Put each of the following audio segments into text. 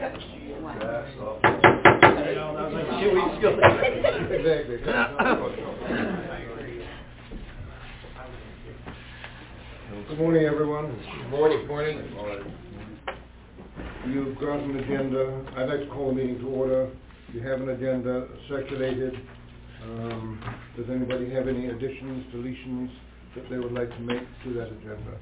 That was like 2 weeks ago. Good morning, everyone. Good morning. Morning. You've got an agenda. I'd like to call the meeting to order. You have an agenda circulated. Does anybody have any additions, deletions that they would like to make to that agenda?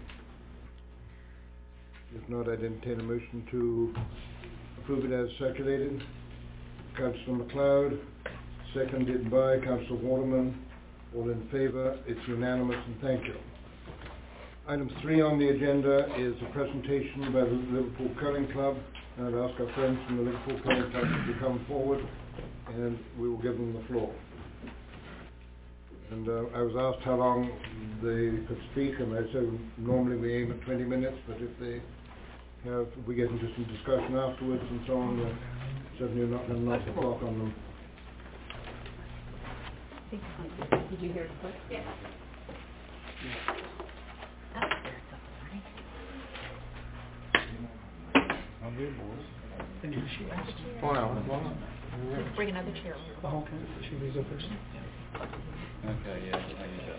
If not, I'd entertain a motion to approve it as circulated. Councillor MacLeod, seconded by Councillor Waterman. All in favour? It's unanimous, and thank you. Item 3 on the agenda is a presentation by the Liverpool Curling Club. And I'd ask our friends from the Liverpool Curling Club to come forward, and we will give them the floor. And I was asked how long they could speak, and I said normally we aim at 20 minutes, but if we get into some discussion afterwards and so on, certainly not going to knock the clock on them. Did you hear it first? Yes. I'm here, boys. And she asked. Come on. Just bring another chair. Oh, okay. She needs a person. Okay, yeah, I use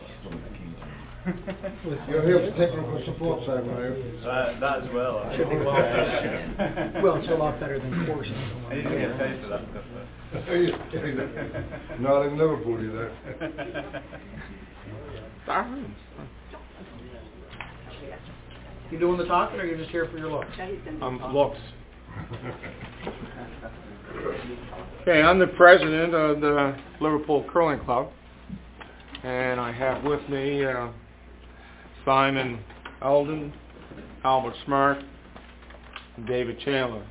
that. You're here for technical support, Simon, are you? That as well. Should be well, it's a lot better than coursing. I need to get paid for that stuff. Not in Liverpool, you know. You doing the talking, or are you just here for your looks? Looks. Okay, I'm the president of the Liverpool Curling Club, and I have with me Simon Eldon, Albert Smart, and David Chandler.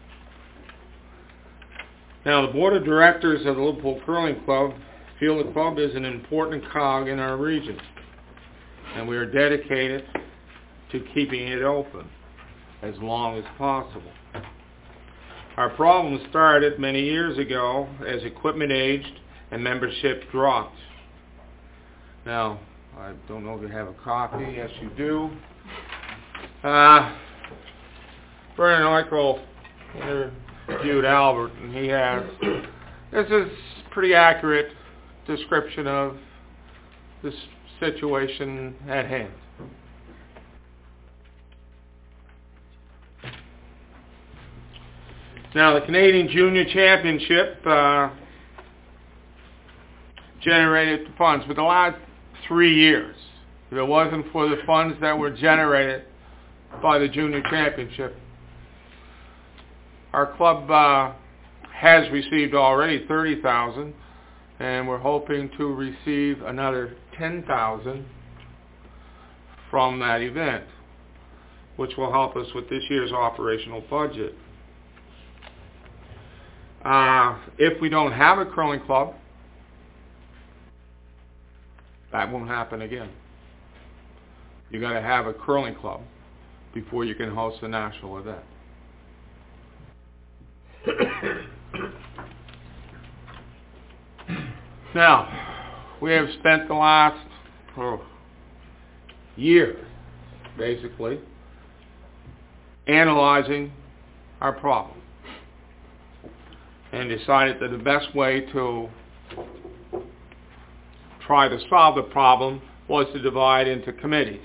Now, the board of directors of the Liverpool Curling Club feel the club is an important cog in our region, and we are dedicated to keeping it open as long as possible. Our problem started many years ago as equipment aged and membership dropped. Now, I don't know if you have a copy. Yes, you do. Vernon Oikel interviewed Albert, and he has, this is pretty accurate description of this situation at hand. Now, the Canadian Junior Championship generated the funds for the last 3 years. If it wasn't for the funds that were generated by the Junior Championship, our club has received already $30,000, and we're hoping to receive another $10,000 from that event, which will help us with this year's operational budget. If we don't have a curling club, that won't happen again. You got to have a curling club before you can host a national event. Now, we have spent the last year, basically, analyzing our problem, and decided that the best way to try to solve the problem was to divide into committees.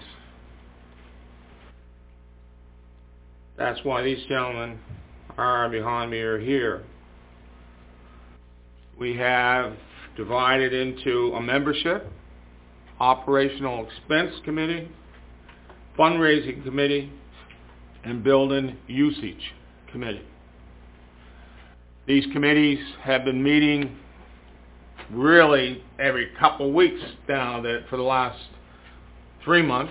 That's why these gentlemen are behind me or here. We have divided into a membership, operational expense committee, fundraising committee, and building usage committee. These committees have been meeting really every couple of weeks now for the last 3 months.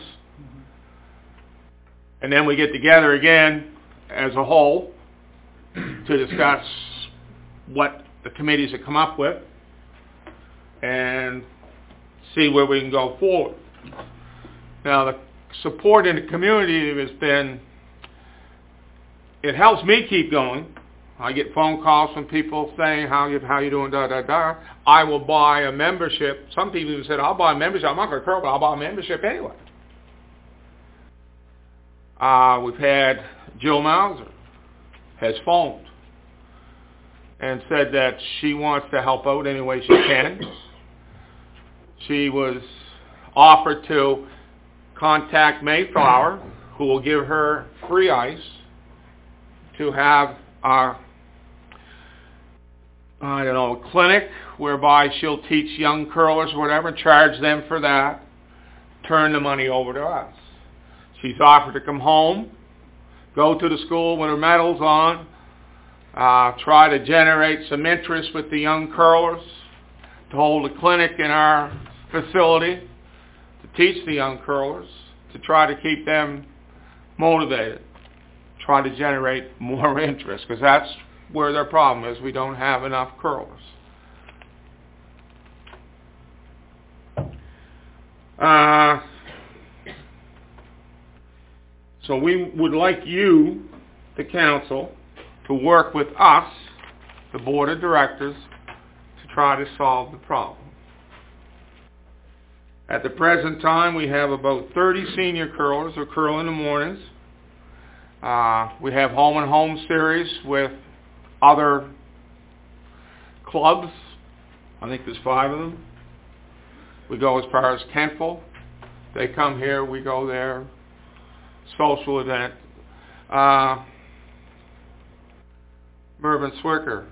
And then we get together again as a whole to discuss what the committees have come up with and see where we can go forward. Now, the support in the community has been, it helps me keep going. I get phone calls from people saying, how you doing, da-da-da. I will buy a membership. Some people even said, I'll buy a membership. I'm not going to curl, but I'll buy a membership anyway. We've had Jill Mauser has phoned and said that she wants to help out any way she can. She was offered to contact Mayflower, who will give her free ice to have a clinic whereby she'll teach young curlers or whatever, charge them for that, turn the money over to us. She's offered to come home, go to the school with her medals on, try to generate some interest with the young curlers, to hold a clinic in our facility, to teach the young curlers, to try to keep them motivated, try to generate more interest, because that's where their problem is. We don't have enough curlers. So we would like you, the council, to work with us, the board of directors, to try to solve the problem. At the present time, we have about 30 senior curlers who curl in the mornings. We have home and home series with other clubs. I think there's 5 of them. We go as far as Kentville. They come here, we go there. Social event. Mervyn Swicker.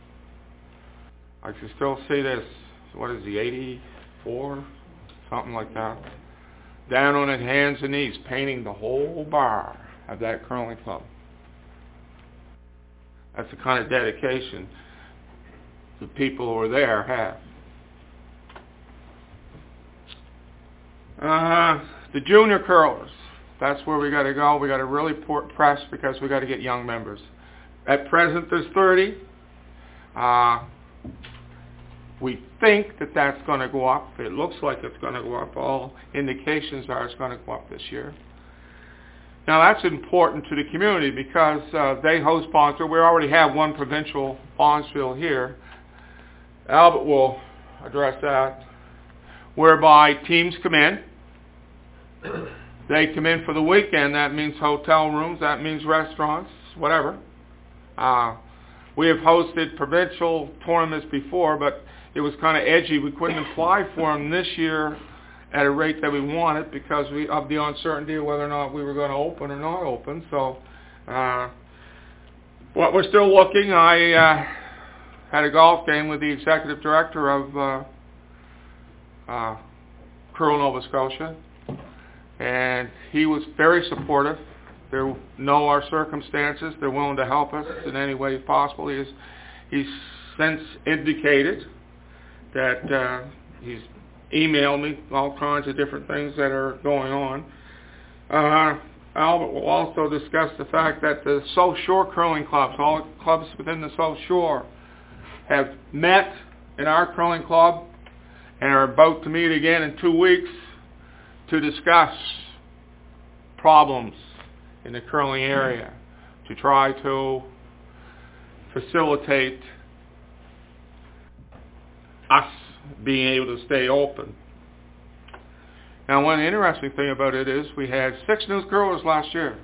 I can still see this. What is he, 84? Something like that. Down on his hands and knees, painting the whole bar of that curling club. That's the kind of dedication the people who are there have. The junior curlers. That's where we got to go. We got to really press because we got to get young members. At present, there's 30. We think that that's going to go up. It looks like it's going to go up. All indications are it's going to go up this year. Now that's important to the community because they host sponsor. We already have one provincial bonspiel here. Albert will address that, whereby teams come in. They come in for the weekend. That means hotel rooms. That means restaurants, whatever. We have hosted provincial tournaments before, but it was kind of edgy. We couldn't apply for them this year at a rate that we wanted because of the uncertainty of whether or not we were going to open or not open. So, but we're still looking. I had a golf game with the executive director of Curl Nova Scotia, and he was very supportive. They know our circumstances. They're willing to help us in any way possible. He's since indicated that he's emailed me all kinds of different things that are going on. Albert will also discuss the fact that the South Shore curling clubs, all the clubs within the South Shore, have met in our curling club and are about to meet again in 2 weeks to discuss problems in the curling area, to try to facilitate us being able to stay open. Now, one interesting thing about it is we had 6 new curlers last year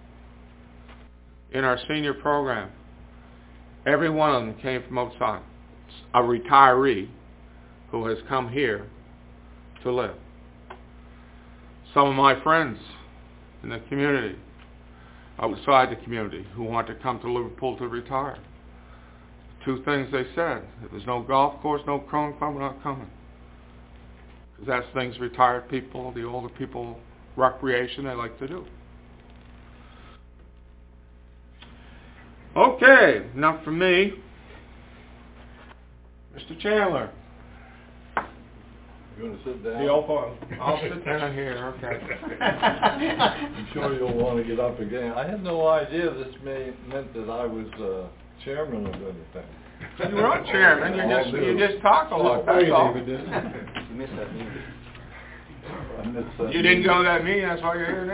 in our senior program. Every one of them came from outside. A retiree who has come here to live. Some of my friends in the community, outside the community, who want to come to Liverpool to retire. 2 things they said: if there's no golf course, no curling club, we're not coming. Because that's things retired people, the older people, recreation they like to do. Okay, enough from me. Mr. Chandler. You want to sit down? I'll sit down here, okay. I'm sure you'll want to get up again. I had no idea this meant that I was chairman of anything. You weren't chairman, you just talk a lot, that's all. You missed that meeting. I missed that You didn't go to that meeting, that's why you're here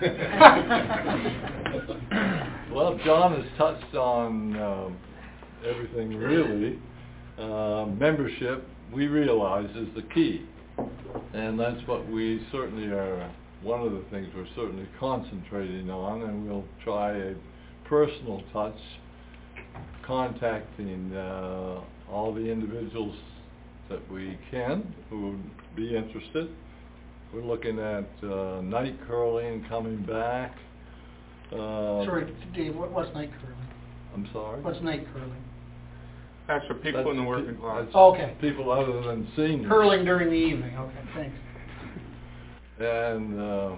now. Well, John has touched on everything really. Membership, we realize, is the key. And that's what we certainly are, one of the things we're certainly concentrating on, and we'll try a personal touch, contacting all the individuals that we can who would be interested. We're looking at night curling coming back. Sorry, Dave, what's night curling? I'm sorry? What's night curling? That's for people in the working class. That's Okay. people other than seniors. Curling during the evening, okay, thanks. And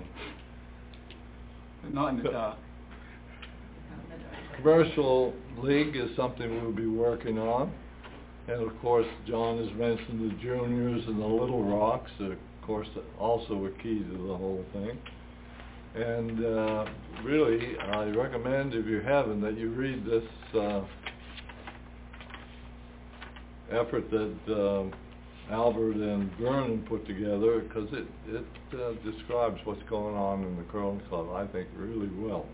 Not in the dark. commercial league is something we'll be working on. And of course, John has mentioned the juniors and the Little Rocks, of course, also a key to the whole thing. And really, I recommend, if you haven't, that you read this effort that Albert and Vernon put together, because it describes what's going on in the curling club, I think, really well.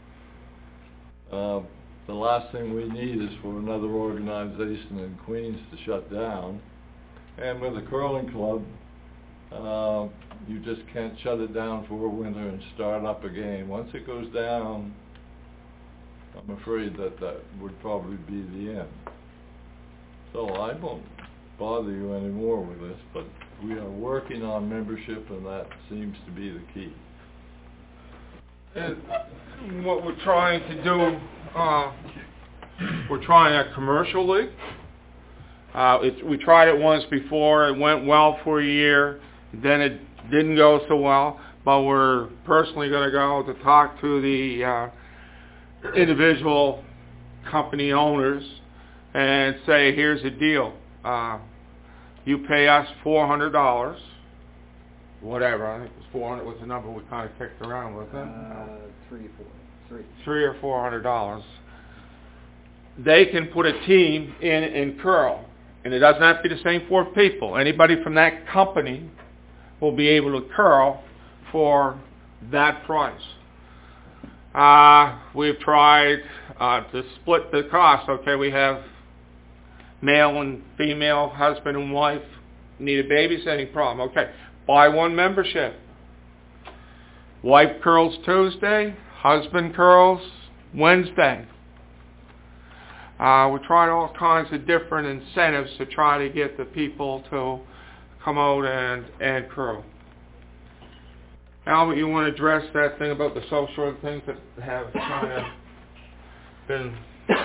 The last thing we need is for another organization in Queens to shut down. And with the curling club, you just can't shut it down for a winter and start up again. Once it goes down, I'm afraid that would probably be the end. So I won't bother you anymore with this, but we are working on membership, and that seems to be the key. And what we're trying to do, we're trying a commercial league. We tried it once before. It went well for a year. Then it didn't go so well. But we're personally going to go to talk to the individual company owners and say, here's the deal. You pay us $400. Whatever, I think it was 400 was the number we kind of kicked around, wasn't it? $300 or $400. They can put a team in curl, and it doesn't have to be the same 4 people. Anybody from that company will be able to curl for that price. We've tried to split the cost. Okay, we have male and female, husband and wife, need a babysitting problem. Okay, buy one membership. Wife curls Tuesday, husband curls Wednesday. We tried all kinds of different incentives to try to get the people to come out and curl. Albert, you want to address that thing about the social things that have kind of been...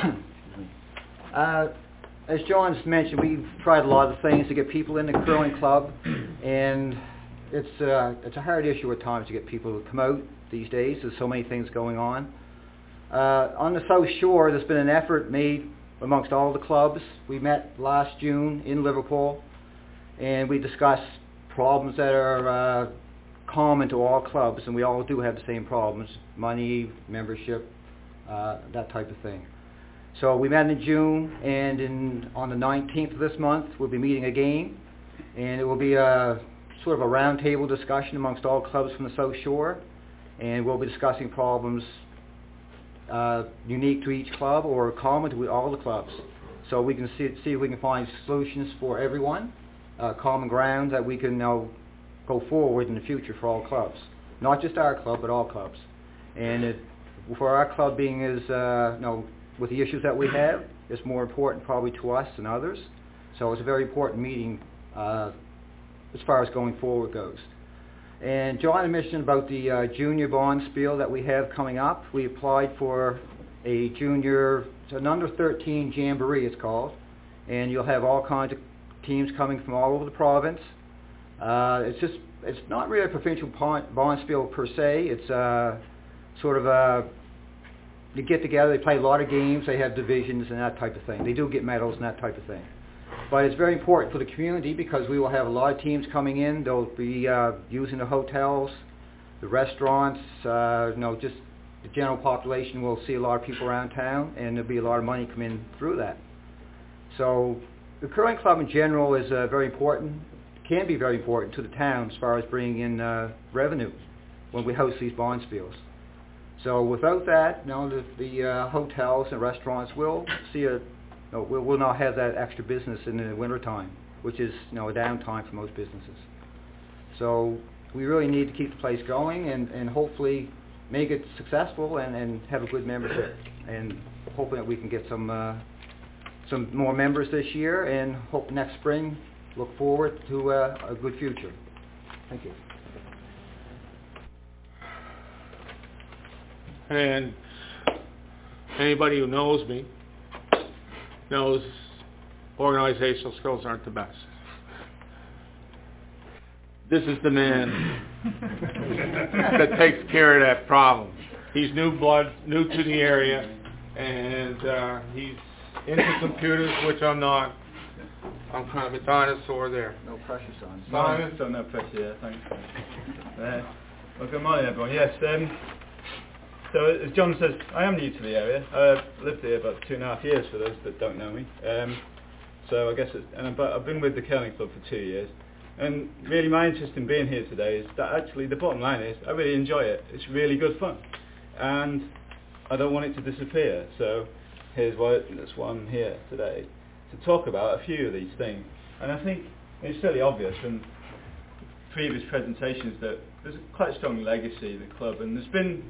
As John's mentioned, we've tried a lot of things to get people in the curling club, and it's a hard issue at times to get people to come out these days. There's so many things going on. On the South Shore, there's been an effort made amongst all the clubs. We met last June in Liverpool, and we discussed problems that are common to all clubs, and we all do have the same problems: money, membership, that type of thing. So we met in June, and on the 19th of this month, we'll be meeting again, and it will be a sort of a roundtable discussion amongst all clubs from the South Shore, and we'll be discussing problems unique to each club or common to all the clubs. So we can see if we can find solutions for everyone, common ground that we can now go forward in the future for all clubs. Not just our club, but all clubs. And for our club being as, with the issues that we have, it's more important probably to us than others. So it's a very important meeting as far as going forward goes. And John mentioned about the junior bond spiel that we have coming up. We applied for a junior, it's an under 13 jamboree it's called, and you'll have all kinds of teams coming from all over the province. It's not really a provincial bond spiel per se. It's sort of they get together, they play a lot of games, they have divisions and that type of thing. They do get medals and that type of thing. But it's very important for the community because we will have a lot of teams coming in. They'll be using the hotels, the restaurants, just the general population will see a lot of people around town, and there'll be a lot of money come in through that. So the curling club in general is very important, can be very important to the town as far as bringing in revenue when we host these bond spiels. So without that, the hotels and restaurants will see we'll not have that extra business in the winter time, which is a downtime for most businesses. So we really need to keep the place going, and hopefully make it successful and have a good membership. And hoping that we can get some more members this year, and hope next spring, look forward to a good future. Thank you. And anybody who knows me knows organizational skills aren't the best. This is the man that takes care of that problem. He's new blood, new to the area, and he's into computers, which I'm not. I'm kind of a dinosaur there. No pressure, son. Simon? No pressure, yeah, thanks. Well, good morning, everyone. Yes, so as John says, I am new to the area. I've lived here about 2.5 years for those that don't know me. So I guess, I've been with the curling club for 2 years. And really my interest in being here today is that actually the bottom line is I really enjoy it. It's really good fun. And I don't want it to disappear. So that's why I'm here today, to talk about a few of these things. And I think it's fairly obvious from previous presentations that there's quite a strong legacy of the club, and there's been,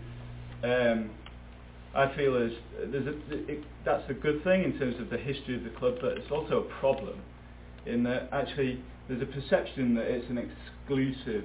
I feel that's a good thing in terms of the history of the club, but it's also a problem in that actually there's a perception that it's an exclusive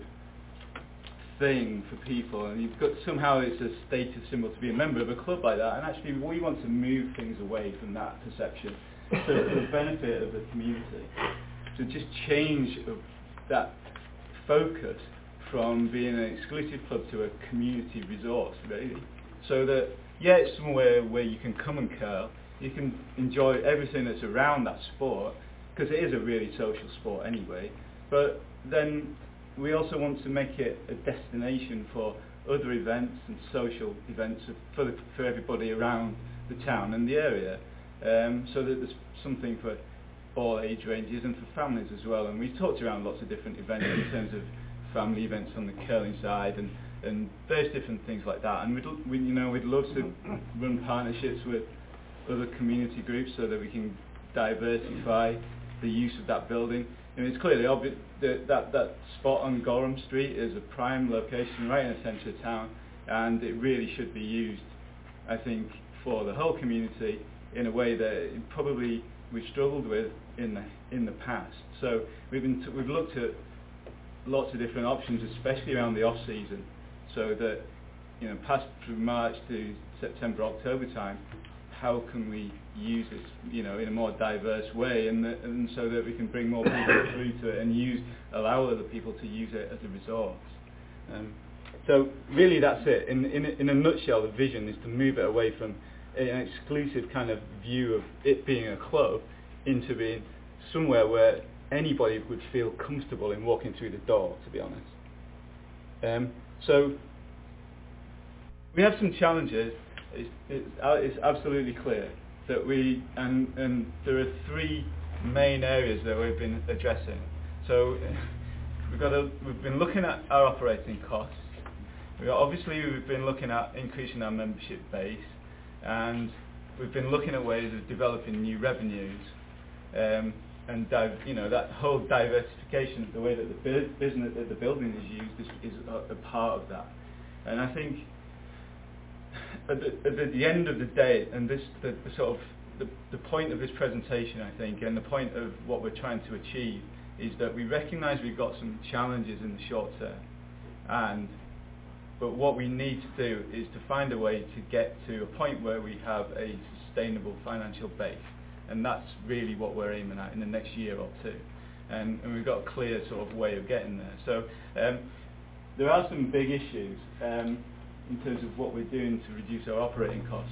thing for people, and you've got somehow it's a status symbol to be a member of a club like that, and actually we want to move things away from that perception for the benefit of the community, to just change that focus from being an exclusive club to a community resource, really, so that it's somewhere where you can come and curl, you can enjoy everything that's around that sport, because it is a really social sport anyway, but then we also want to make it a destination for other events and social events for everybody around the town and the area, so that there's something for all age ranges and for families as well. And we've talked around lots of different events in terms of family events on the curling side and various different things like that. And we'd love to run partnerships with other community groups so that we can diversify the use of that building. And it's clearly obvious that spot on Gorham Street is a prime location right in the centre of town, and it really should be used, I think, for the whole community in a way that probably we've struggled with in the past. So we've looked at lots of different options, especially around the off season, so that past from March to September, October time, how can we use this, in a more diverse way, and so that we can bring more people through to it and allow other people to use it as a resource. So really, that's it. In a nutshell, the vision is to move it away from an exclusive kind of view of it being a club into being somewhere where anybody would feel comfortable in walking through the door, to be honest. So we have some challenges. It's absolutely clear that and there are 3 main areas that we've been addressing. So we've been looking at our operating costs. We've been looking at increasing our membership base, and we've been looking at ways of developing new revenues, and that whole diversification of the way that the building is used is a part of that. And I think at the end of the day, and the point of this presentation, I think, and the point of what we're trying to achieve, is that we recognise we've got some challenges in the short term, but what we need to do is to find a way to get to a point where we have a sustainable financial base, and that's really what we're aiming at in the next year or two, and we've got a clear sort of way of getting there. So there are some big issues in terms of what we're doing to reduce our operating costs.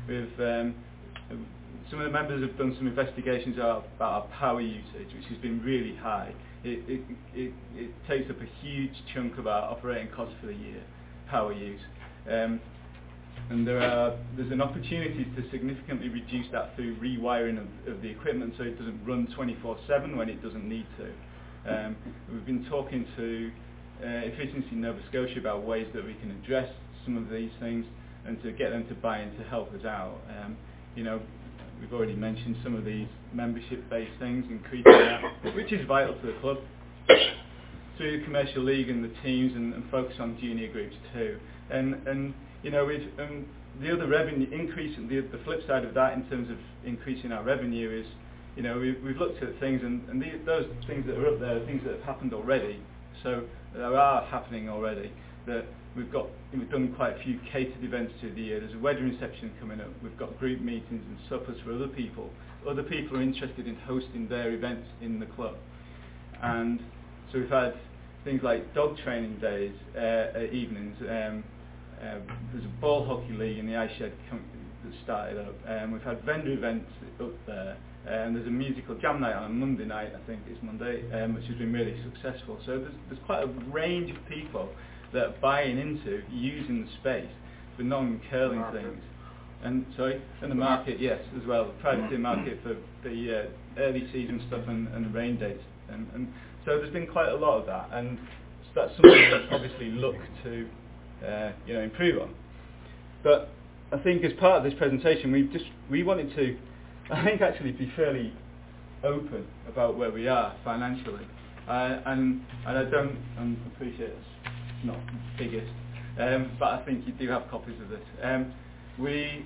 Some of the members have done some investigations about our power usage, which has been really high. It takes up a huge chunk of our operating costs for the year, power use. And there's an opportunity to significantly reduce that through rewiring of the equipment so it doesn't run 24/7 when it doesn't need to. We've been talking to Efficiency Nova Scotia about ways that we can address some of these things and to get them to buy in to help us out. We've already mentioned some of these membership-based things, increasing that, which is vital to the club, through the commercial league and the teams, and focus on junior groups too. And you know, the other revenue increase, and the flip side of that in terms of increasing our revenue is, you know, we've looked at things, and those things that are up there are things that have happened already. So there are happening already. That we've done quite a few catered events through the year. There's a wedding reception coming up. We've got group meetings and suppers for other people. Other people are interested in hosting their events in the club, and so we've had things like dog training days, evenings. There's a ball hockey league in the ice shed that started up. We've had vendor events up there. There's a musical jam night on a Monday night, I think it's Monday, which has been really successful. So there's quite a range of people that are buying into using the space for non-curling things. And the market, yes, as well, the privateer market for the early season stuff and the rain dates. And so there's been quite a lot of that, and so that's something that's obviously look to improve on. But I think as part of this presentation, we wanted to, I think, actually be fairly open about where we are financially, and I don't appreciate it's not the biggest, but I think you do have copies of this. We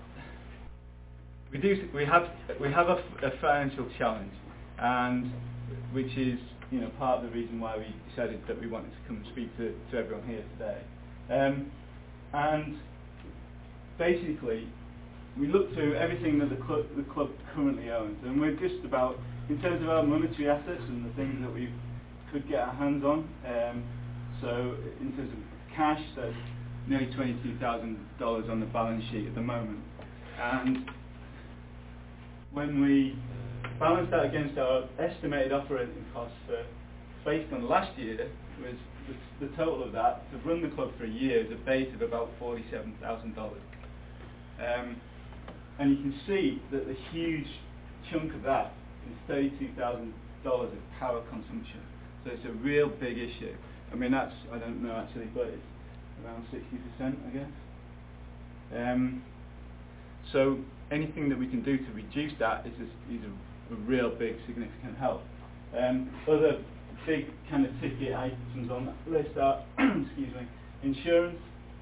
have a financial challenge, and which is part of the reason why we decided that we wanted to come and speak to everyone here today. And basically, we looked through everything that the club currently owns, and we're just about, in terms of our monetary assets and the things that we could get our hands on. So in terms of cash, there's nearly $22,000 on the balance sheet at the moment, and when we balance that against our estimated operating costs based on last year, was the total of that to run the club for a year is a base of about $47,000. And you can see that the huge chunk of that is $32,000 of power consumption. So it's a real big issue. I mean, I don't know actually, but it's around 60%, I guess. So anything that we can do to reduce that is a real big significant help. Other big kind of ticket items on that list are insurance.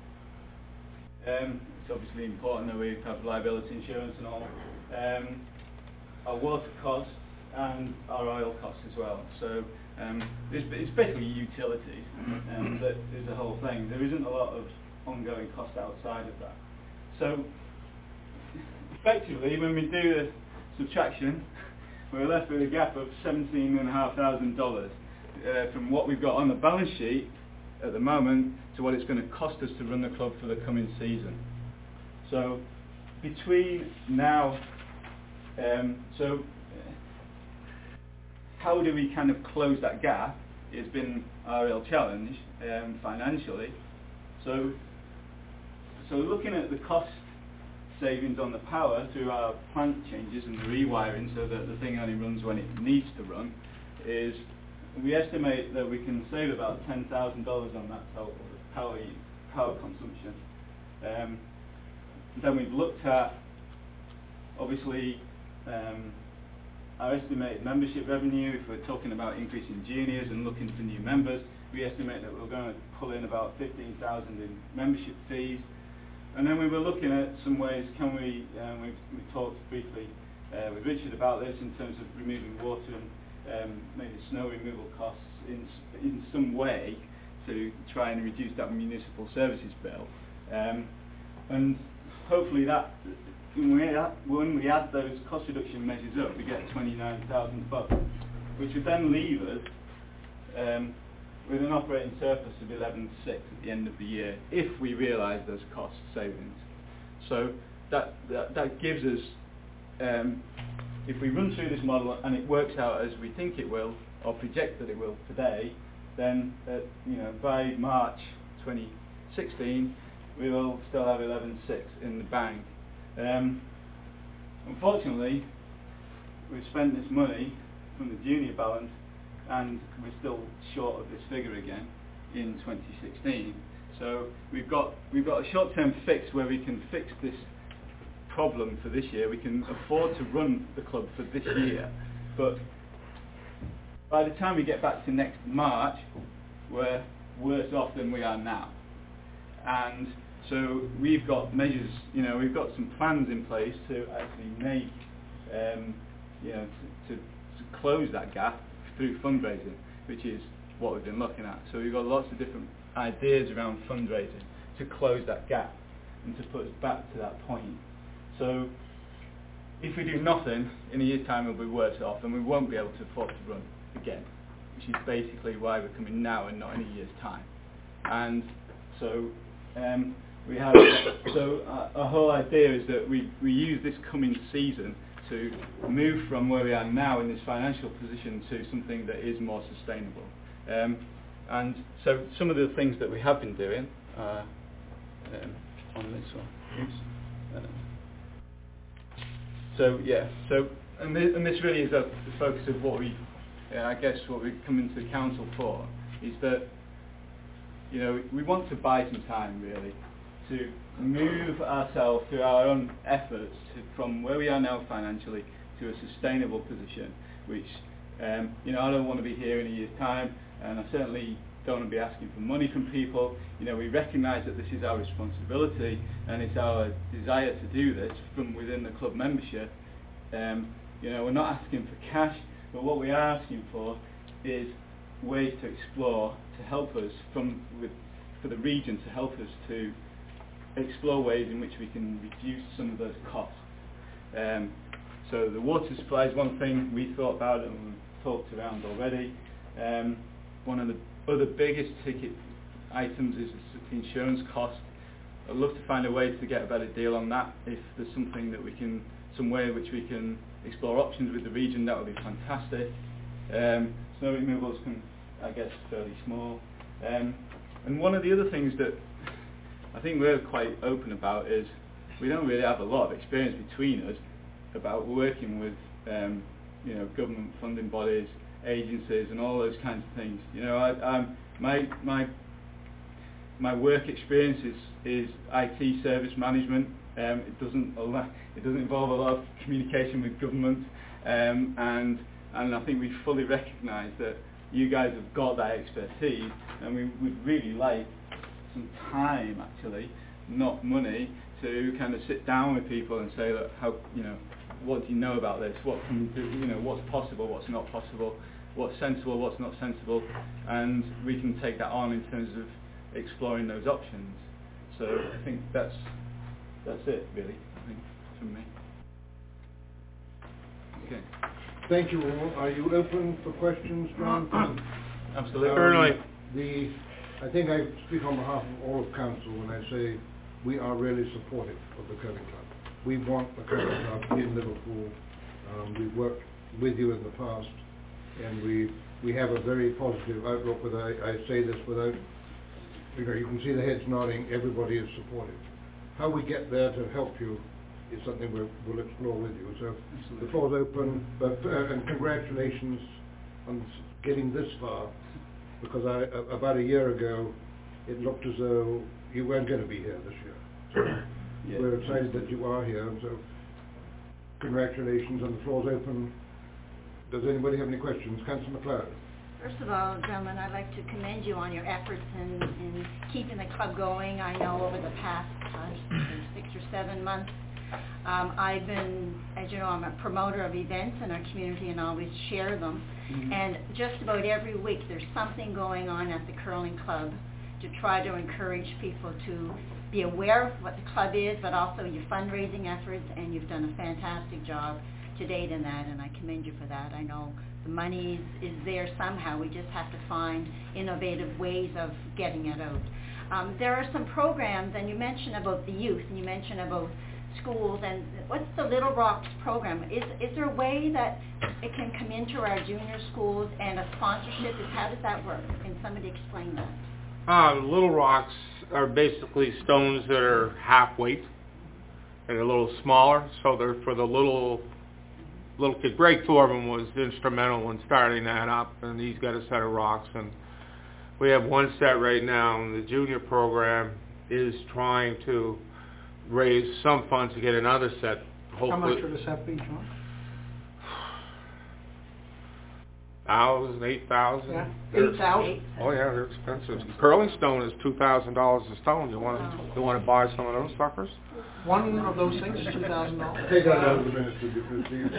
It's obviously important that we have liability insurance and all. Our water costs and our oil costs as well. So it's basically utilities. That is the whole thing. There isn't a lot of ongoing cost outside of that. So effectively, when we do the subtraction, we're left with a gap of $17,500 from what we've got on the balance sheet at the moment to what it's going to cost us to run the club for the coming season. So between now, how do we kind of close that gap? It's been our real challenge financially. So looking at the cost savings on the power through our plant changes and the rewiring so that the thing only runs when it needs to run, is we estimate that we can save about $10,000 on that total power consumption. Then we've looked at, obviously, our estimated membership revenue. If we're talking about increasing juniors and looking for new members, we estimate that we're going to pull in about $15,000 in membership fees. And then we were looking at some ways, we've talked briefly with Richard about this in terms of removing water and maybe snow removal costs in some way to try and reduce that municipal services bill. And hopefully that, when we add those cost reduction measures up, we get $29,000, which would then leave us with an operating surplus of 11.6 at the end of the year, if we realise those cost savings. So that gives us, if we run through this model and it works out as we think it will, or project that it will today, then by March 2016 we will still have 11.6 in the bank. Unfortunately, we've spent this money from the junior balance, and we're still short of this figure again in 2016. So we've got a short-term fix where we can fix this problem for this year. We can afford to run the club for this year, but by the time we get back to next March, we're worse off than we are now. And So we've got measures, we've got some plans in place to actually make, to close that gap through fundraising, which is what we've been looking at. So we've got lots of different ideas around fundraising to close that gap and to put us back to that point. So if we do nothing, in a year's time we'll be worse off and we won't be able to afford to run again, which is basically why we're coming now and not in a year's time. And so we have, our whole idea is that we use this coming season to move from where we are now in this financial position to something that is more sustainable. And so some of the things that we have been doing on this one. And this really is the focus of what we, I guess, what we come into the council for, is that we want to buy some time really to move ourselves through our own efforts from where we are now financially to a sustainable position, which I don't want to be here in a year's time, and I certainly don't want to be asking for money from people. We recognise that this is our responsibility and it's our desire to do this from within the club membership. We're not asking for cash, but what we are asking for is ways to explore to help us for the region, to help us to explore ways in which we can reduce some of those costs. So the water supply is one thing we thought about and we've talked around already. One of the other biggest ticket items is insurance cost. I'd love to find a way to get a better deal on that. If there's something that some way in which we can explore options with the region, that would be fantastic. Snow removals can, I guess, fairly small. And one of the other things that I think we're quite open about is we don't really have a lot of experience between us about working with government funding bodies, agencies, and all those kinds of things. My work experience is IT service management. It doesn't involve a lot of communication with government, and I think we fully recognise that you guys have got that expertise, and we would really like some time, actually, not money, to kind of sit down with people and say, look, what do you know about this? What can we do? What's possible? What's not possible? What's sensible? What's not sensible? And we can take that on in terms of exploring those options. So I think that's it, really. I think from me. Okay. Thank you all. Are you open for questions, John? Absolutely. Certainly. I think I speak on behalf of all of council when I say we are really supportive of the curling club. We want the curling club in Liverpool. We've worked with you in the past, and we have a very positive outlook. I say this without, you can see the heads nodding. Everybody is supportive. How we get there to help you is something we'll explore with you. So absolutely. The floor's open, and congratulations on getting this far, because about a year ago it looked as though you weren't going to be here this year. So yeah. We're excited that you are here, and so congratulations, and the floor's open. Does anybody have any questions? Councillor MacLeod. First of all, gentlemen, I'd like to commend you on your efforts in keeping the club going. I know over the past 6 or 7 months, I've been, as you know, I'm a promoter of events in our community and always share them. Mm-hmm. And just about every week there's something going on at the curling club to try to encourage people to be aware of what the club is, but also your fundraising efforts, and you've done a fantastic job to date in that, and I commend you for that. I know the money is there somehow. We just have to find innovative ways of getting it out. There are some programs, and you mentioned about the youth, and you mentioned about schools, and what's the Little Rocks program? Is there a way that it can come into our junior schools and a sponsorship? How does that work? Can somebody explain that? Little Rocks are basically stones that are half weight and a little smaller, so they're for the little kid. Greg Torben was instrumental in starting that up, and he's got a set of rocks, and we have one set right now, and the junior program is trying to raise some funds to get another set. Hopefully. How much would a set be, John? $1,000, $8,000. Yeah, They're- 8,000. Oh yeah, they're expensive. Curling stone is $2,000 a stone. You want to buy some of those suckers? One of those things is $2,000. Take that out of the minutes, would you, please?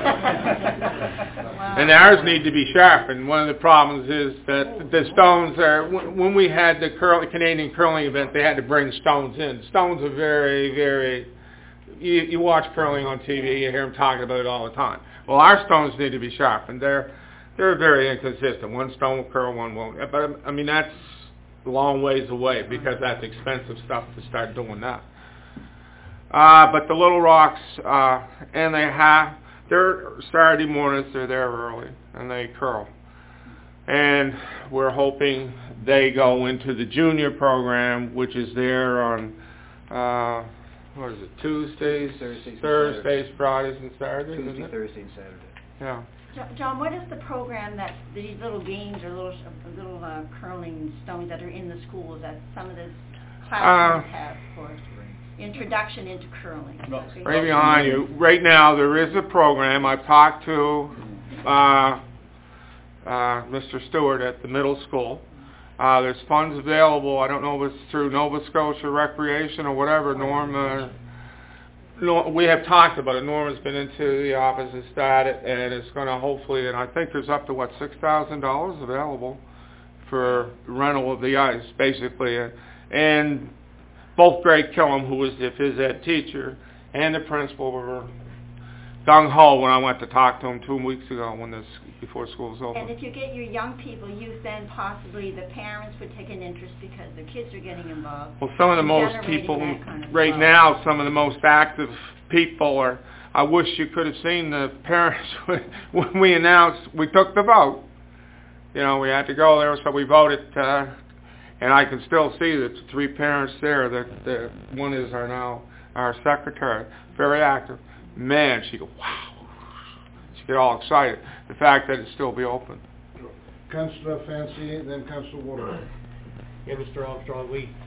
And ours need to be sharpened. One of the problems is that the stones are, when we had the Canadian curling event, they had to bring stones in. Stones are very, very, you watch curling on TV, you hear them talking about it all the time. Well, our stones need to be sharpened. They're very inconsistent. One stone will curl, one won't. But, I mean, that's a long ways away because that's expensive stuff to start doing that. But the Little Rocks, and they're Saturday mornings, they're there early, and they curl. And we're hoping they go into the junior program, which is there on, what is it, Tuesdays, Thursdays, Fridays, and Saturdays, isn't it? Thursday, and Saturday. Yeah. John, what is the program that these little games or little curling stones that are in the schools that some of the classrooms have for introduction into curling? Right behind you. Right now, there is a program. I've talked to Mr. Stewart at the middle school. There's funds available. I don't know if it's through Nova Scotia Recreation or whatever. We have talked about it. Norma's been into the office and started, and it's going to hopefully, and I think there's up to, $6,000 available for rental of the ice, basically. And both Greg Killam, who was the phys ed teacher, and the principal were gung-ho when I went to talk to him 2 weeks ago before school was over. And if you get your young people, then possibly the parents would take an interest because the kids are getting involved. Well, some of the most people, right now, some of the most active people are, I wish you could have seen the parents when we announced, we took the vote. You know, we had to go there, so we voted, and I can still see that the 3 parents there, that one is our secretary, very active. Man, she go, wow. She get all excited. The fact that it still be open. Councillor Fancy, then Councillor Waterman. Yeah, Mr. Armstrong,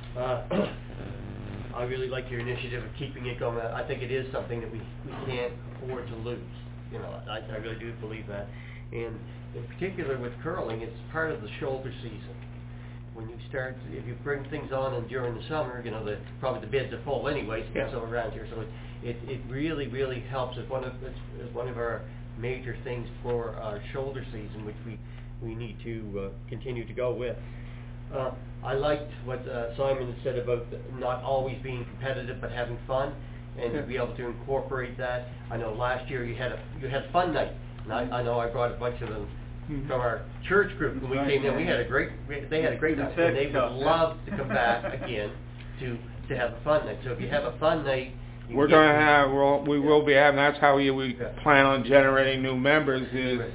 I really like your initiative of keeping it going. I think it is something that we can't afford to lose. You know, I really do believe that. And in particular with curling, it's part of the shoulder season. When you start, if you bring things on and during the summer, you know, probably the beds are full anyways, so around here. So it really, really helps. It's one of our major things for our shoulder season, which we need to continue to go with. I liked what Simon had said about not always being competitive but having fun, and to be able to incorporate that. I know last year you had fun night, and I know I brought a bunch of them from our church group when we came in. They had a great night, and they would love to come back again to have a fun night. So if you have a fun night, we will be having. That's how we plan on generating new members.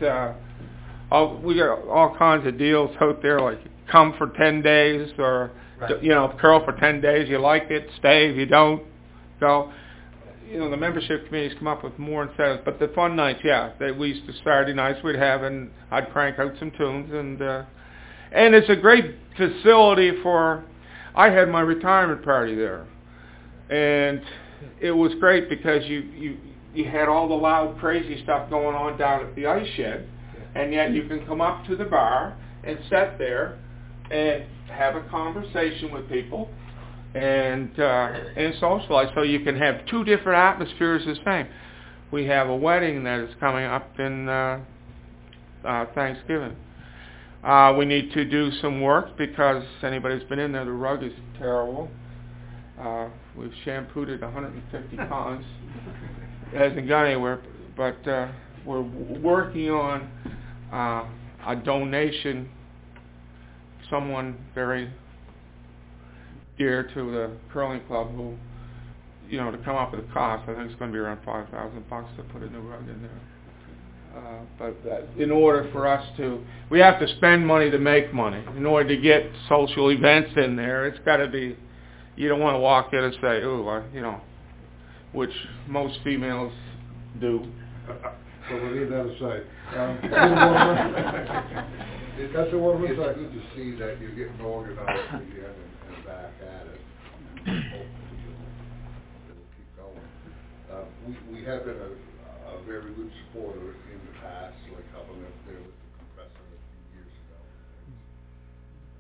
We got all kinds of deals out there, like come for 10 days, or curl for 10 days. You like it, stay. If you don't, go. You know, the membership committees come up with more incentives, but the fun nights, we used to Saturday nights we'd have, and I'd crank out some tunes, and it's a great facility for. I had my retirement party there, and it was great because you had all the loud, crazy stuff going on down at the ice shed, and yet you can come up to the bar and sit there and have a conversation with people and socialize. So you can have 2 different atmospheres the same. We have a wedding that is coming up in Thanksgiving. We need to do some work because anybody's been in there, the rug is terrible. We've shampooed it 150 times. It hasn't gone anywhere, but we're working on a donation. Someone very dear to the curling club who, to come up with a cost. I think it's going to be around $5,000 to put a new rug in there. But in order for us we have to spend money to make money. In order to get social events in there, it's got to be. You don't want to walk in and say, which most females do. So we'll leave that aside. That's the one. It's good to see that you're getting organized again and back at it. Hopefully it'll keep going. We have been a very good supporter in the past, like helping up there with the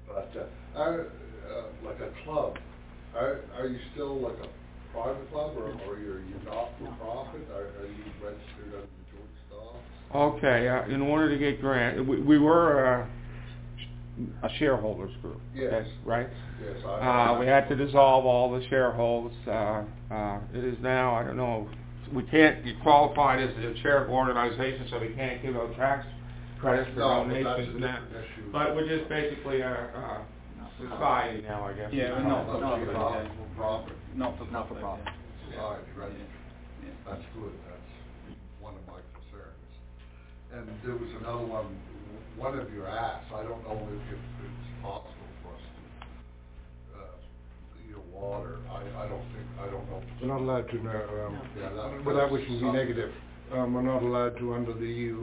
But, like a club, are you still like a private club, or are you not for profit? Are you registered under the George Stahl? Okay, in order to get grant, we were a shareholders group. Yes. That's right. Yes, We had to dissolve all the shareholders. It is now, I don't know, we can't get qualified as a charitable organization, so we can't give out tax credits for No, but that's donations a and that. different issue. But we're just basically a society now, I guess. Yeah, we're not for profit. Not for profit. Society, right? Yeah. That's good, that's one of my concerns. And there was another one of your asks, I don't know if it's possible for us to, water, I don't know. We're not allowed to, without wishing to be negative, we're not allowed to under the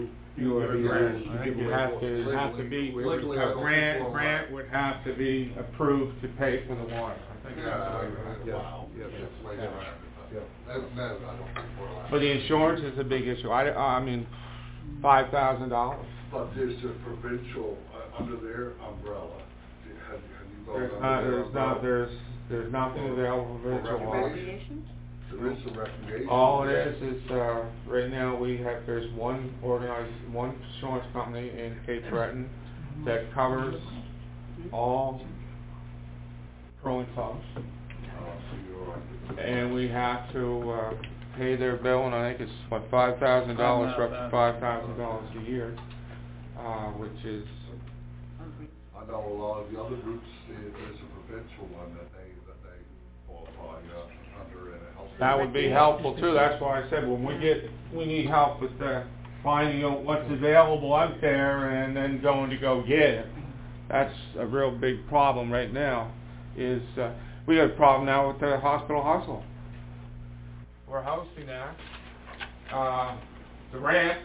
It has to be, a grant would have to be approved to pay for the water. I think that's the way it is. Wow, yes, that's the way around it. No, I don't think we're allowed. But the insurance is a big issue. I mean, $5,000. But there's a provincial, under their umbrella, have you gone under their umbrella? There's nothing available for provincial water. Recreation? There is some recreation. All it is right now there's one insurance company in Cape Breton that covers all curling clubs. So you're right. And we have to pay their bill, and I think it's $5,000 for up to $5,000 a year, which is. I know a lot of the other groups, there's a provincial one that they qualify under in a health. That would be helpful too. That's why I said we need help with finding out what's available out there and then going to go get it. That's a real big problem right now. Is we got a problem now with the hospital hustle. We're hosting that. The ramp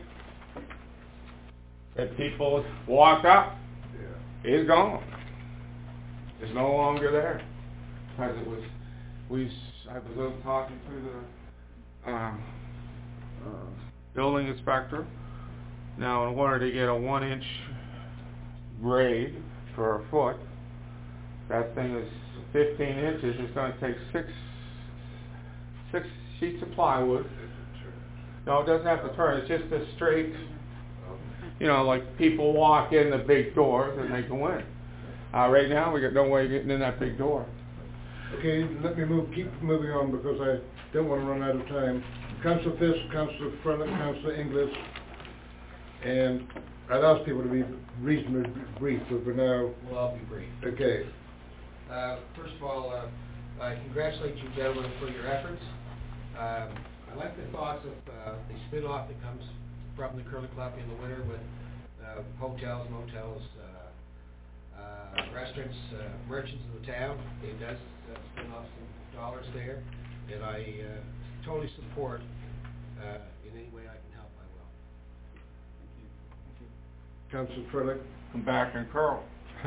that people walk up is gone. It's no longer there because it was. I was talking to the building inspector. Now, in order to get a 1-inch grade for a foot, that thing is 15 inches. It's going to take six sheets of plywood. No, it doesn't have to turn. It's just a straight. Like people walk in the big doors and they go in. Right now, we got no way of getting in that big door. Okay, let me keep moving on because I don't want to run out of time. Councillor Fisk, Councillor Frennick, Councillor Inglis, and I'd ask people to be reasonably brief, but for now. Well, I'll be brief. Okay. First of all, I congratulate you gentlemen for your efforts. I like the thoughts of the spin-off that comes from the Curling Club in the winter with hotels, motels, restaurants, merchants in the town. It does spin off some dollars there, and I totally support in any way I can help, I will. Councillor Frennick. Come back and curl.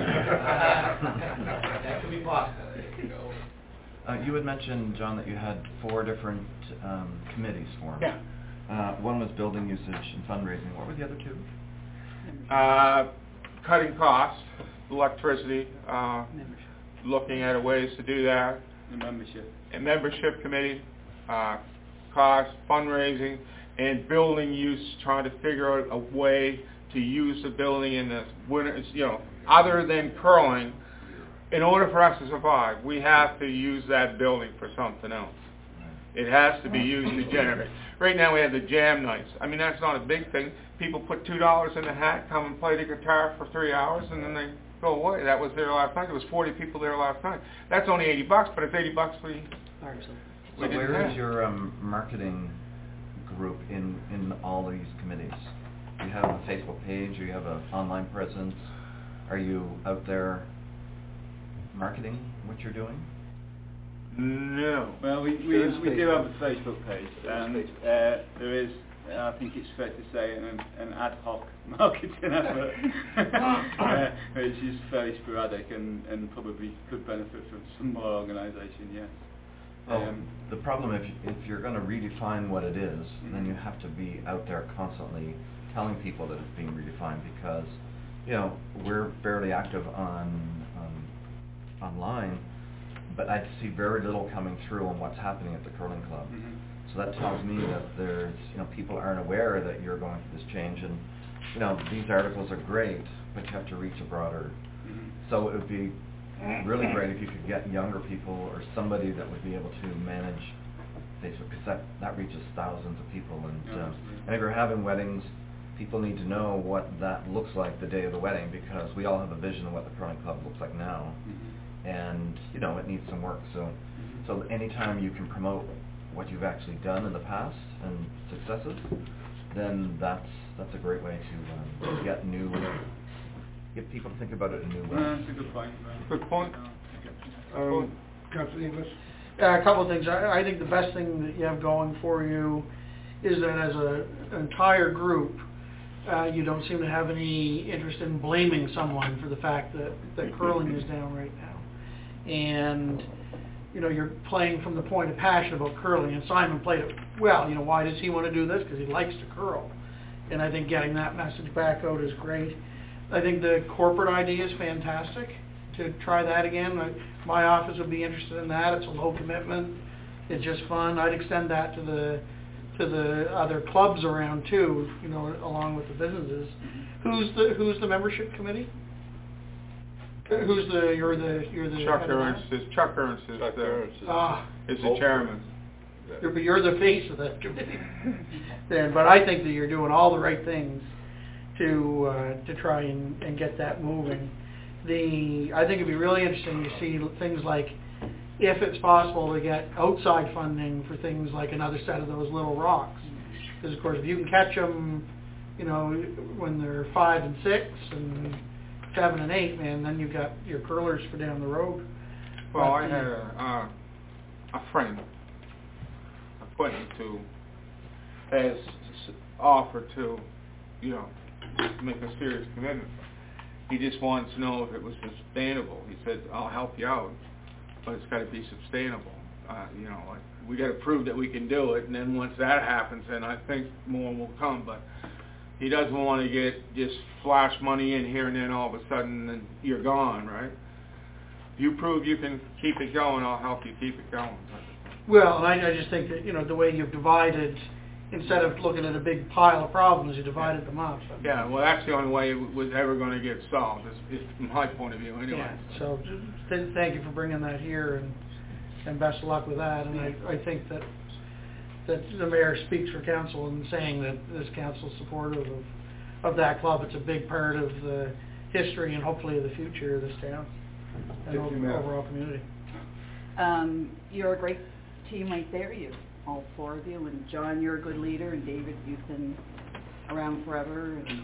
That could be possible. You had mentioned, John, that you had 4 different committees formed. Yeah. One was building usage and fundraising. What were the other 2? Cutting costs, electricity, looking at ways to do that. And membership committee, cost, fundraising, and building use, trying to figure out a way to use the building in the winter, other than curling. In order for us to survive, we have to use that building for something else. It has to be used to generate. Right now we have the jam nights. I mean, that's not a big thing. People put $2 in the hat, come and play the guitar for 3 hours, and then they go away. That was there last night. There was 40 people there last night. That's only $80, but it's $80 we So where is your marketing group in all these committees? Do you have a Facebook page? Do you have an online presence? Are you out there marketing what you're doing? No. Well, we do have a Facebook page, and there is, I think it's fair to say, an ad hoc marketing effort, which is fairly sporadic and probably could benefit from some more organisation, yes. The problem, if you're going to redefine what it is, then you have to be out there constantly telling people that it's being redefined, because we're fairly active on online, but I see very little coming through on what's happening at the curling club. So that tells me that there's, people aren't aware that you're going through this change, and, these articles are great, but you have to reach a broader. So it would be really great if you could get younger people or somebody that would be able to manage Facebook, because that reaches thousands of people, and if you're having weddings, people need to know what that looks like the day of the wedding, because we all have a vision of what the curling club looks like now, and it needs some work. So anytime you can promote what you've actually done in the past and successes, then that's a great way to get people to think about it in new ways. That's a good point. Good point. Councillor Inglis? A couple of things. I think the best thing that you have going for you is that as an entire group, you don't seem to have any interest in blaming someone for the fact that curling is down right now. And, you're playing from the point of passion about curling, and Simon played it well. Why does he want to do this? Because he likes to curl. And I think getting that message back out is great. I think the corporate idea is fantastic, to try that again. My office would be interested in that. It's a low commitment. It's just fun. I'd extend that to the other clubs around too, along with the businesses. Who's the membership committee? You're the Chuck head of Ernst that? is Chuck Ernst is the chairman. You're the face of that committee. But I think that you're doing all the right things to try and get that moving. I think it'd be really interesting to see things like, if it's possible to get outside funding for things like another set of those little rocks. Because of course, if you can catch them, when they're 5 and 6 and 7 and 8, man, then you've got your curlers for down the road. Well, I had a friend, acquaintance, who has offered to, make a serious commitment. He just wants to know if it was sustainable. He said, I'll help you out, but it's got to be sustainable. We got to prove that we can do it, and then once that happens, then I think more will come. But he doesn't want to get just flash money in here and then all of a sudden then you're gone, right? If you prove you can keep it going, I'll help you keep it going. Well, and I just think that, the way you've divided, instead of looking at a big pile of problems, you divided them up. Yeah, well, that's the only way it was ever going to get solved, is from my point of view, anyway. Yeah, so thank you for bringing that here, and best of luck with that. And I think that the mayor speaks for council in saying that this council is supportive of that club. It's a big part of the history and hopefully of the future of this town and overall community. You're a great team right there, all 4 of you, and John, you're a good leader, and David, you've been around forever. And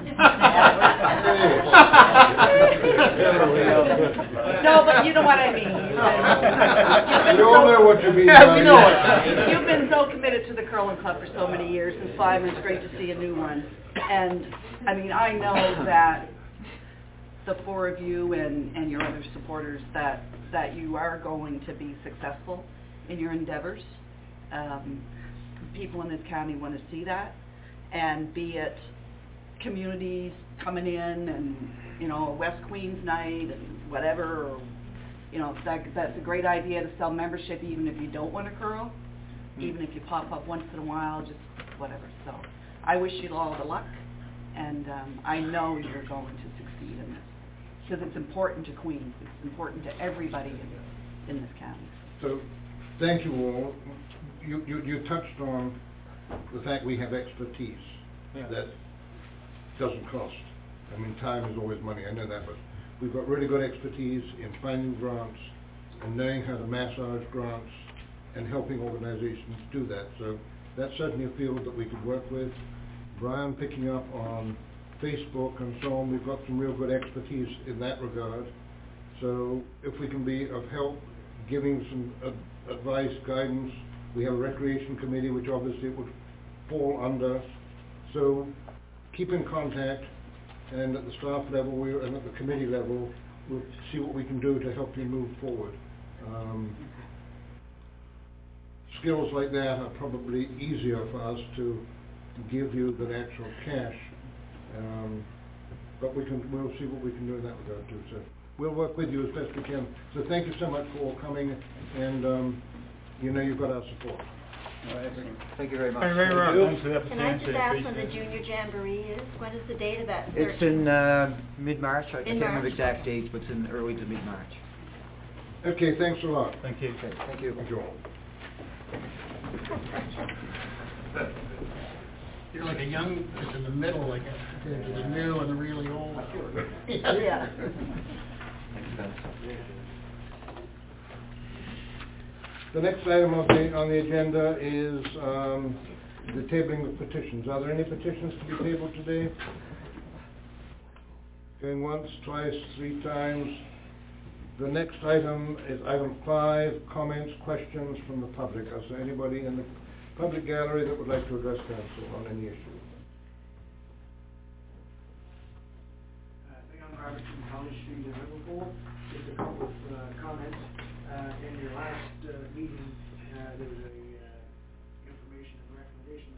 no, but you know what I mean. You all know what you mean. Yeah, we know it. You've been so committed to the curling club for so many years, and Simon's great to see a new one. And I mean, I know that the 4 of you and your other supporters that you are going to be successful in your endeavors. People in this county want to see that, and be it communities coming in and a West Queens night and whatever, or that's a great idea to sell membership even if you don't want to curl, even if you pop up once in a while, just whatever. So I wish you all the luck, and I know you're going to succeed in this, because it's important to Queens, it's important to everybody in this county. So, thank you all. You touched on the fact we have expertise that doesn't cost. I mean, time is always money, I know that, but we've got really good expertise in finding grants and knowing how to massage grants and helping organizations do that. So that's certainly a field that we could work with. Brian picking up on Facebook and so on, we've got some real good expertise in that regard. So if we can be of help, giving some advice, guidance. We have a recreation committee, which obviously would fall under. So keep in contact, and at the staff level and at the committee level, we'll see what we can do to help you move forward. Skills like that are probably easier for us to give you than actual cash, but we'll see what we can do in that regard too. So we'll work with you as best we can. So thank you so much for coming, and you know you've got our support. Thank you very much. Thank you very much. Thanks for the Can I opportunity. just ask when the Appreciate it. junior jamboree is? When is the date of that? It's 13th? in mid-March. I can't remember March? exact dates, but it's in early to mid-March. Okay, thanks a lot. Thank you. Okay, thank you. Thank you. You're like a young, it's in the middle, like the new and the really old. Yeah. Thanks, Vince. The next item on the agenda is the tabling of petitions. Are there any petitions to be tabled today? Going once, twice, 3 times. The next item is item 5, comments, questions from the public. Is there anybody in the public gallery that would like to address council on any issue? Leon Robertson, College Street in Liverpool. Just a couple of comments. In your last meeting, there was a information and recommendation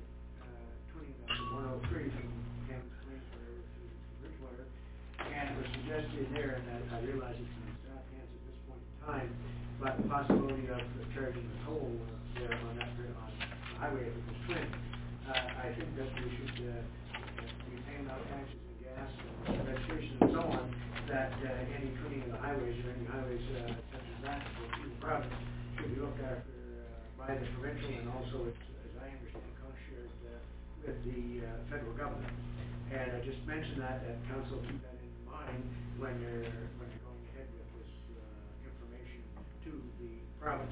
that 20,103 from Campbell's Plains whatever to Bridgewater, and it was suggested there, and I realize it's in staff hands at this point in time, but the possibility of charging the toll there on that on the highway if it was twin. I think that we should be paying out taxes and gas and registration and so on, that any twinning of the highways or any highways such as that through the province should be looked after by the provincial, and also it's, as I understand, cost shared with the federal government. And I just mentioned that council keep that in mind when you're going ahead with this information to the province.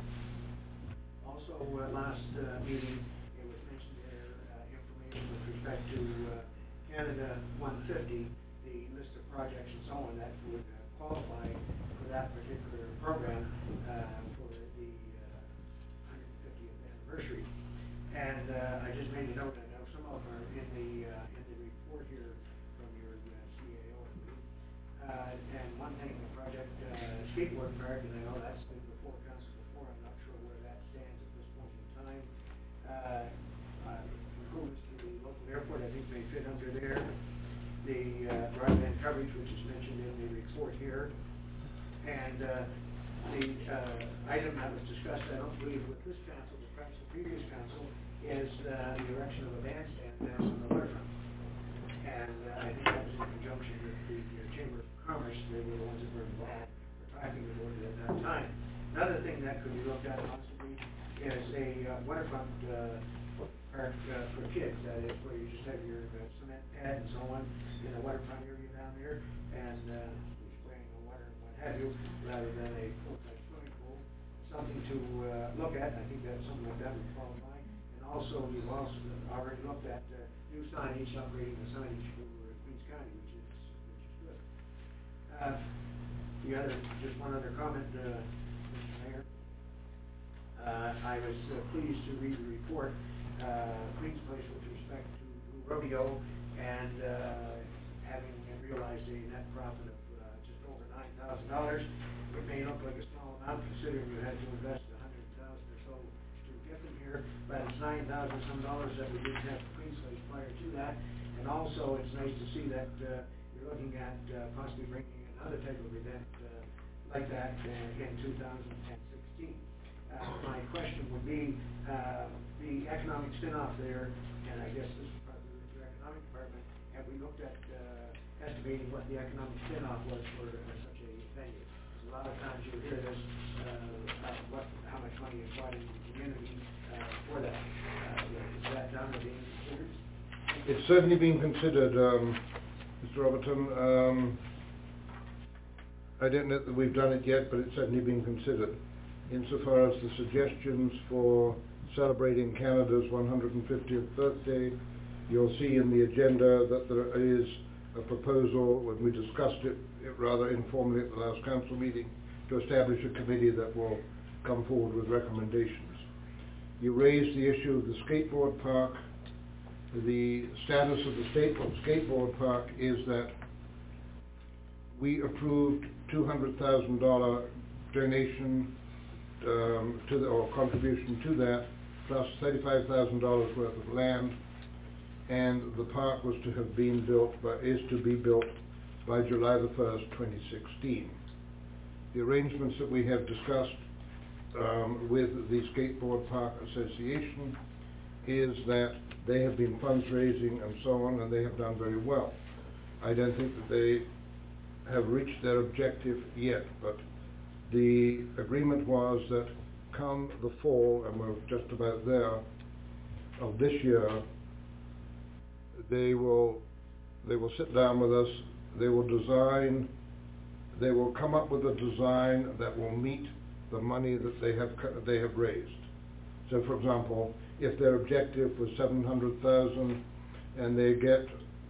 Also, last meeting, it was mentioned there information with respect to Canada 150, the list of projects and so on that would qualify for that particular program for the 150th anniversary. And I just made a note. I know some of them are in the report here from your CAO. And one thing, the project skateboard park, and I know that's been before council before. I'm not sure where that stands at this point in time. Improvements to the local airport, I think may fit under there. The broadband coverage, which is mentioned in the report here, and the item that was discussed, I don't believe with this council, but perhaps the previous council, is the erection of a bandstand there on the waterfront. And I think that was in conjunction with the Chamber of Commerce. They were the ones that were involved or talking about it at that time. Another thing that could be looked at possibly is a waterfront park for kids. That is where you just have your cement pad and so on in a waterfront area down there, and you're spraying the water and what have you, rather than a full-size swimming pool. Something to look at. I think that something like that would qualify. And also, you've also already looked at new signage, upgrading the signage for Queens County, which is good. Just one other comment, Mr. Mayor. I was pleased to read the report, Queen's Place, with respect to rodeo, and having realized a net profit of just over $9,000. It may look like a small amount considering you had to invest $100,000 or so to get them here, but it's $9,000 some that we didn't have for Queen's Place prior to that. And also, it's nice to see that you're looking at possibly bringing another type of event like that in 2016. My question would be the economic spin-off there, and I guess this is probably your economic department. Have we looked at estimating what the economic spin-off was for such a venue? Because a lot of times you hear this, how much money is brought into the community for that. Is that done or being considered? It's certainly being considered, Mr. Robertson. I don't know that we've done it yet, but it's certainly being considered. Insofar as the suggestions for celebrating Canada's 150th birthday, you'll see in the agenda that there is a proposal, when we discussed it rather informally at the last council meeting, to establish a committee that will come forward with recommendations. You raised the issue of the skateboard park. The status of the skateboard park is that we approved $200,000 donation or contribution to that, plus $35,000 worth of land, and the park was to have been built, is to be built by July the 1st, 2016. The arrangements that we have discussed with the Skateboard Park Association is that they have been fundraising and so on, and they have done very well. I don't think that they have reached their objective yet, but the agreement was that come the fall, and we're just about there, of this year, they will sit down with us, they will come up with a design that will meet the money that they have raised. So for example, if their objective was 700,000 and they get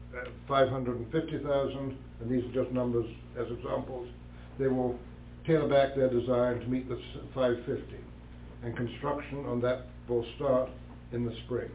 550,000, and these are just numbers as examples, they will tailor back their design to meet the 550, and construction on that will start in the spring.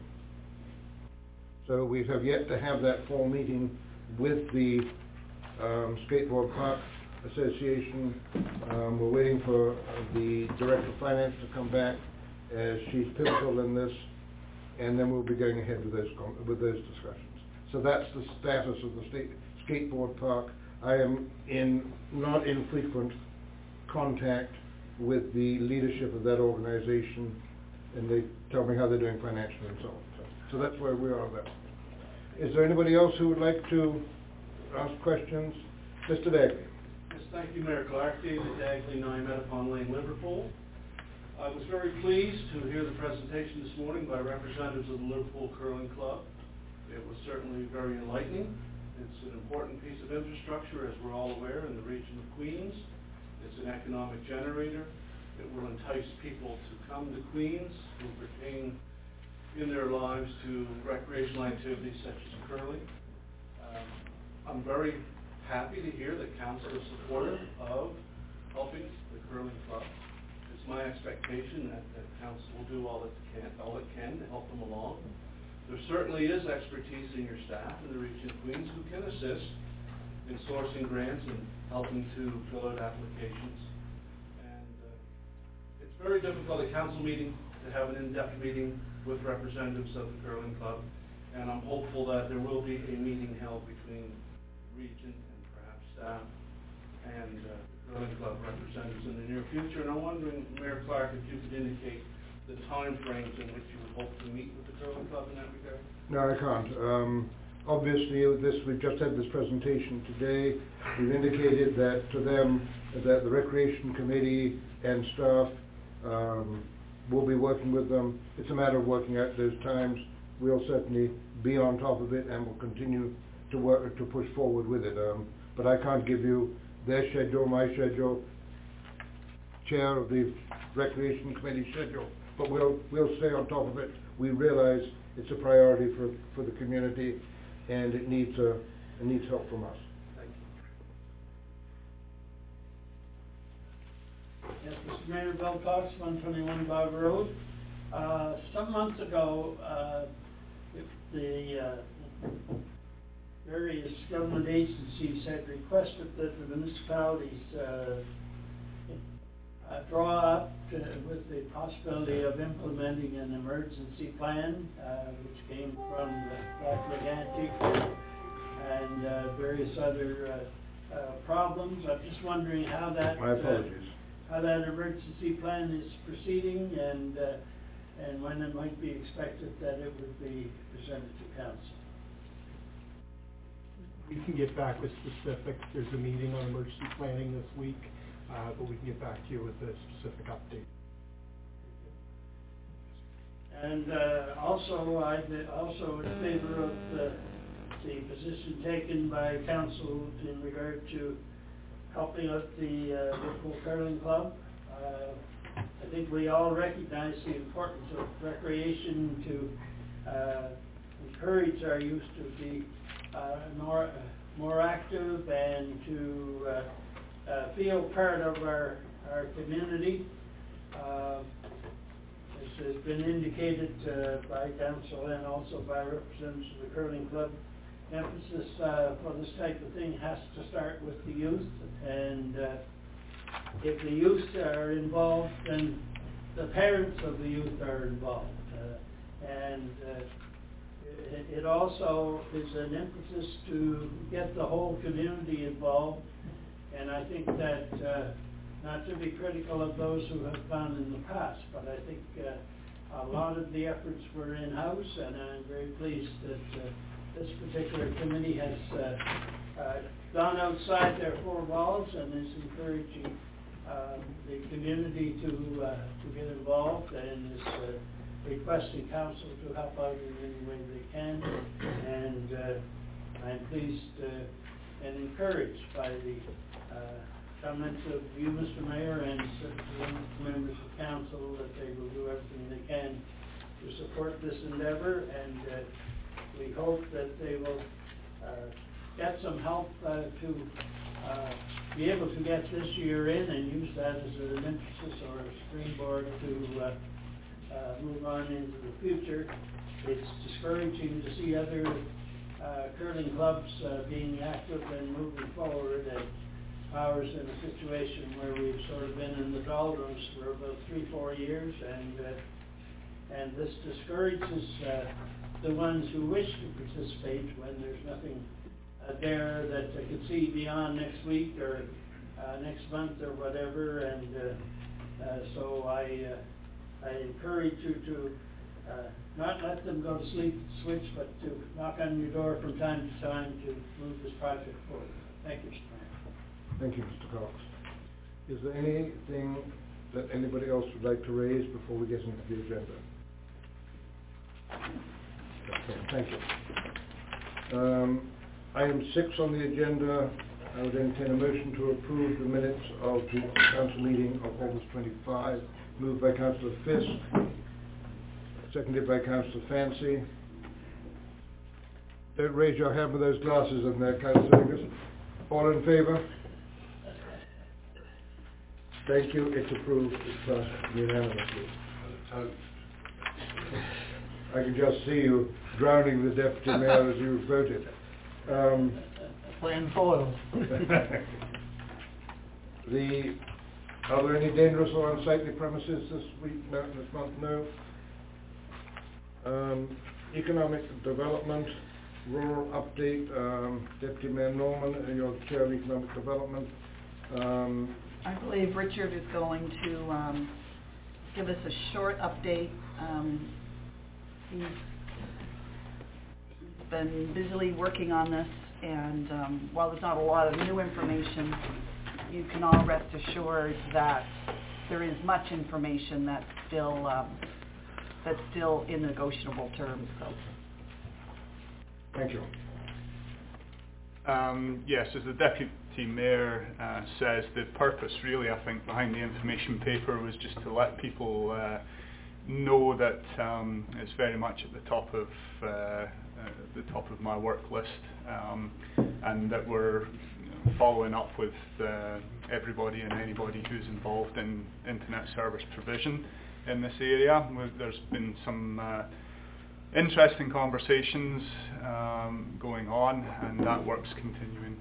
So we have yet to have that full meeting with the Skateboard Park Association. We're waiting for the Director of Finance to come back, as she's pivotal in this, and then we'll be going ahead with those discussions. So that's the status of the Skateboard Park. I am not in frequent contact with the leadership of that organization, and they tell me how they're doing financially and so on. So that's where we are on that. Is there anybody else who would like to ask questions? Mr. Dagley. Yes, thank you, Mayor Clark. David Dagley, 9 Meadowpond Lane, Liverpool. I was very pleased to hear the presentation this morning by representatives of the Liverpool Curling Club. It was certainly very enlightening. It's an important piece of infrastructure, as we're all aware, in the region of Queens. It's an economic generator. It will entice people to come to Queens who pertain in their lives to recreational activities such as curling. I'm very happy to hear that council is supportive of helping the curling club. It's my expectation that council will do all it can to help them along. There certainly is expertise in your staff in the region of Queens who can assist in sourcing grants and helping to fill out applications. And it's very difficult at council meeting to have an in-depth meeting with representatives of the curling club, and I'm hopeful that there will be a meeting held between region and perhaps staff and the curling club representatives in the near future. And I'm wondering, Mayor Clark, if you could indicate the time frames in which you would hope to meet with the curling club in that regard? No, I can't. Obviously, we've just had this presentation today. We've indicated that to them that the Recreation Committee and staff will be working with them. It's a matter of working out those times. We'll certainly be on top of it and will continue to work to push forward with it. But I can't give you their schedule, my schedule, chair of the Recreation Committee schedule. But we'll stay on top of it. We realize it's a priority for the community, and it needs help from us. Thank you. Yes, Mr. Mayor, Bill Cox, 121 Bog Road. Some months ago, the various government agencies had requested that the municipalities draw up with the possibility of implementing an emergency plan, which came from the Black Antique and various other problems. I'm just wondering how that My apologies. How that emergency plan is proceeding, and when it might be expected that it would be presented to council. We can get back with specifics. There's a meeting on emergency planning this week, but we can get back to you with a specific update. And also, I'm also in favor of the position taken by council in regard to helping out the Liverpool Curling Club. I think we all recognize the importance of recreation to encourage our youth to be more active and to feel part of our community. As has been indicated by council and also by representatives of the curling club, emphasis for this type of thing has to start with the youth, and if the youth are involved, then the parents of the youth are involved, and it also is an emphasis to get the whole community involved. And I think that, not to be critical of those who have gone in the past, but I think a lot of the efforts were in-house, and I'm very pleased that this particular committee has gone outside their four walls and is encouraging the community to get involved, and is requesting council to help out in any way they can. And I'm pleased and encouraged by the comments of you, Mr. Mayor, and certain members of council, that they will do everything they can to support this endeavor, and we hope that they will get some help to be able to get this year in and use that as an emphasis or a springboard to move on into the future. It's discouraging to see other curling clubs being active and moving forward, and ours in a situation where we've sort of been in the doldrums for about 3-4 years, and this discourages the ones who wish to participate when there's nothing there that they could see beyond next week or next month or whatever. And so I encourage you to not let them go to sleep switch, but to knock on your door from time to time to move this project forward. Thank you, Mr. Mayor. Thank you, Mr. Cox. Is there anything that anybody else would like to raise before we get into the agenda? Okay, thank you. Item 6 on the agenda, I would entertain a motion to approve the minutes of the council meeting of August 25, moved by Councillor Fisk, seconded by Councillor Fancy. Don't raise your hand with those glasses in there, Councillor Angus. All in favour? Thank you, it's approved, it's passed unanimously. I can just see you drowning the deputy mayor as you voted. Playing foil. Are there any dangerous or unsightly premises this week? No, this month, no. Economic development, rural update, Deputy Mayor Norman, your Chair of Economic Development. I believe Richard is going to give us a short update. He's been busily working on this, and while there's not a lot of new information, you can all rest assured that there is much information that's still in negotiable terms. So. Thank you. Yes, as the Deputy Mayor says, the purpose really, I think, behind the information paper was just to let people know that it's very much at the top of my work list, and that we're following up with everybody and anybody who's involved in internet service provision in this area. There's been some interesting conversations going on, and that work's continuing.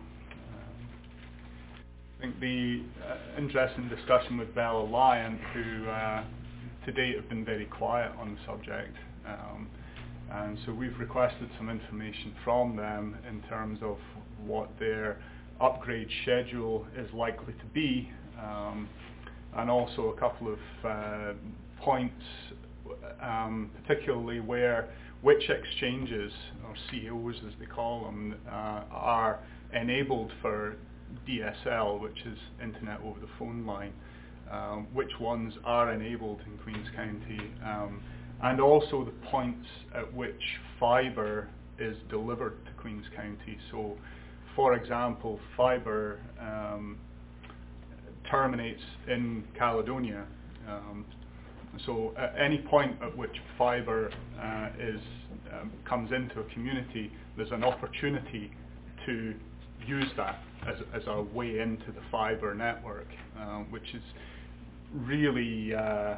I think the interesting discussion with Bell Alliant, who to date have been very quiet on the subject, and so we've requested some information from them in terms of what their upgrade schedule is likely to be, and also a couple of points, particularly which exchanges, or COs as they call them, are enabled for DSL, which is Internet over the Phone line, which ones are enabled in Queen's County, and also the points at which fibre is delivered to Queen's County. So, for example, fibre terminates in Caledonia. So at any point at which fibre comes into a community, there's an opportunity to use that as a way into the fibre network, which is really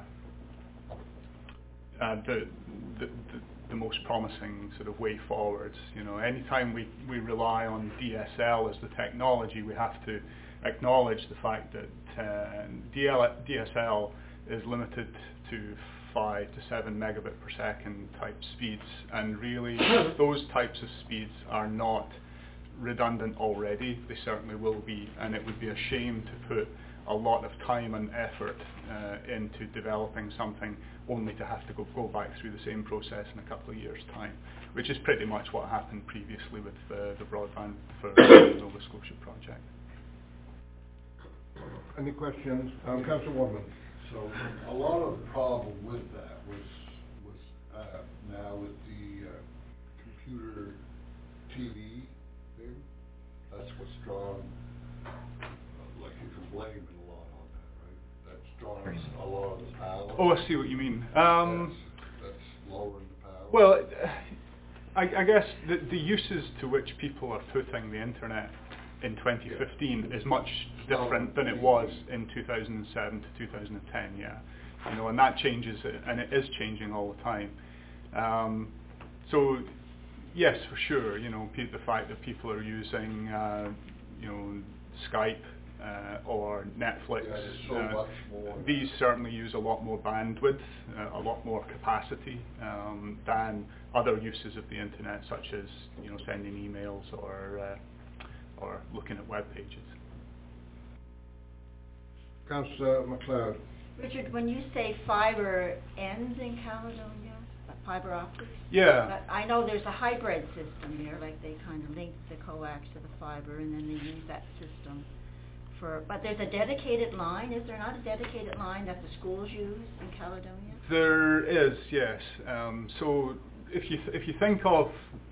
the most promising sort of way forwards. You know, anytime we rely on DSL as the technology, we have to acknowledge the fact that DSL is limited to 5 to 7 megabit per second type speeds, and really those types of speeds are not redundant already. They certainly will be, and it would be a shame to put a lot of time and effort into developing something only to have to go back through the same process in a couple of years' time, which is pretty much what happened previously with the broadband for the Nova Scotia project. Any questions? Councillor Waterman. So a lot of the problem with that was now with the computer TV thing, that's what's drawn, like you can blame it a lot on that, right? That's drawn a lot of the power. Oh, I see what you mean. That's lowering the power. Well, I guess the uses to which people are putting the internet in 2015 is much different than it was in 2007 to 2010, yeah. You know, and that changes, and it is changing all the time. So, yes, for sure, you know, the fact that people are using, you know, Skype or Netflix, these certainly use a lot more bandwidth, a lot more capacity than other uses of the internet, such as, you know, sending emails or looking at web pages. Councillor MacLeod. Richard, when you say fibre ends in Caledonia, fibre optics? Yeah. But I know there's a hybrid system here, like they kind of link the coax to the fibre and then they use that system for, but there's a dedicated line, is there not a dedicated line that the schools use in Caledonia? There is, yes. So if you think of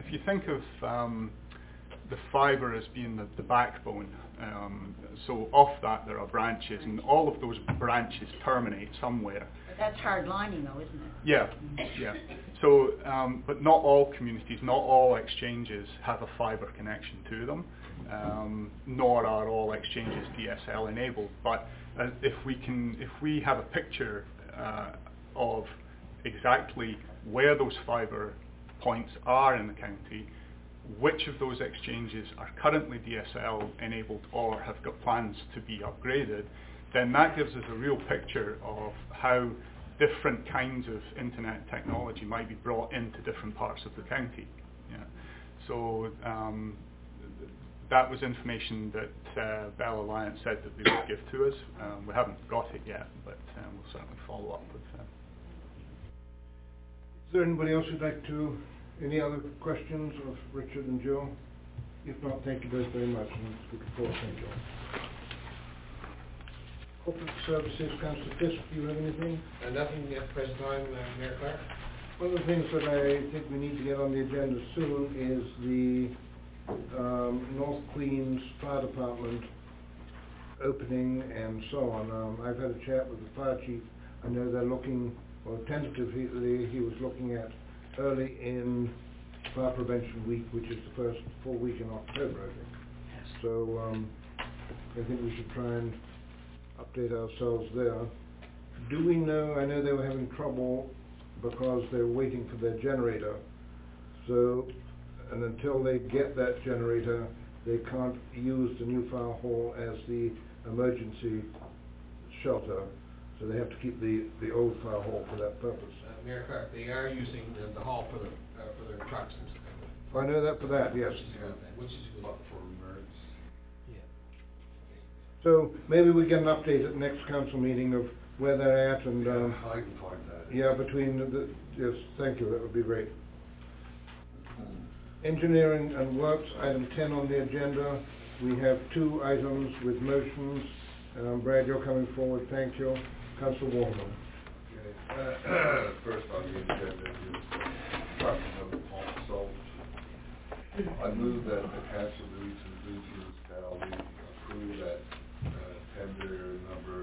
the fibre as being the backbone, so off that there are branches, and all of those branches terminate somewhere. But that's hard lining though, isn't it? Yeah, yeah. So, but not all communities, not all exchanges have a fibre connection to them, nor are all exchanges DSL enabled. But if we have a picture of exactly where those fibre points are in the county, which of those exchanges are currently DSL enabled or have got plans to be upgraded, then that gives us a real picture of how different kinds of internet technology might be brought into different parts of the county. Yeah. So that was information that Bell Alliance said that they would give to us. We haven't got it yet, but we'll certainly follow up with them. Is there anybody else who'd like to, any other questions of Richard and Joe? If not, thank you both very much, and good report, thank you. Corporate Services, Councillor Fisk, do you have anything? Nothing at the present time, Mayor Clark. One of the things that I think we need to get on the agenda soon is the North Queens Fire Department opening and so on. I've had a chat with the fire chief. I know they're looking, or tentatively he was looking at early in Fire Prevention Week, which is the first full week in October, I think. Yes. So I think we should try and update ourselves there. Do we know, I know they were having trouble because they're waiting for their generator, so, and until they get that generator, they can't use the new fire hall as the emergency shelter, so they have to keep the old fire hall for that purpose. Mayor Clark, they are using the hall for their trucks and stuff. I know that for that, yes. Which is good. For emergency. Yeah. So maybe we get an update at the next council meeting of where they're at and... I can find that. Yeah, between yes, thank you, that would be great. Engineering and Works, item 10 on the agenda. We have 2 items with motions. Brad, you're coming forward, thank you. Councillor Waterman. First on the agenda is trucking of all salt. I move that the Council of Regions Municipality approve that tender number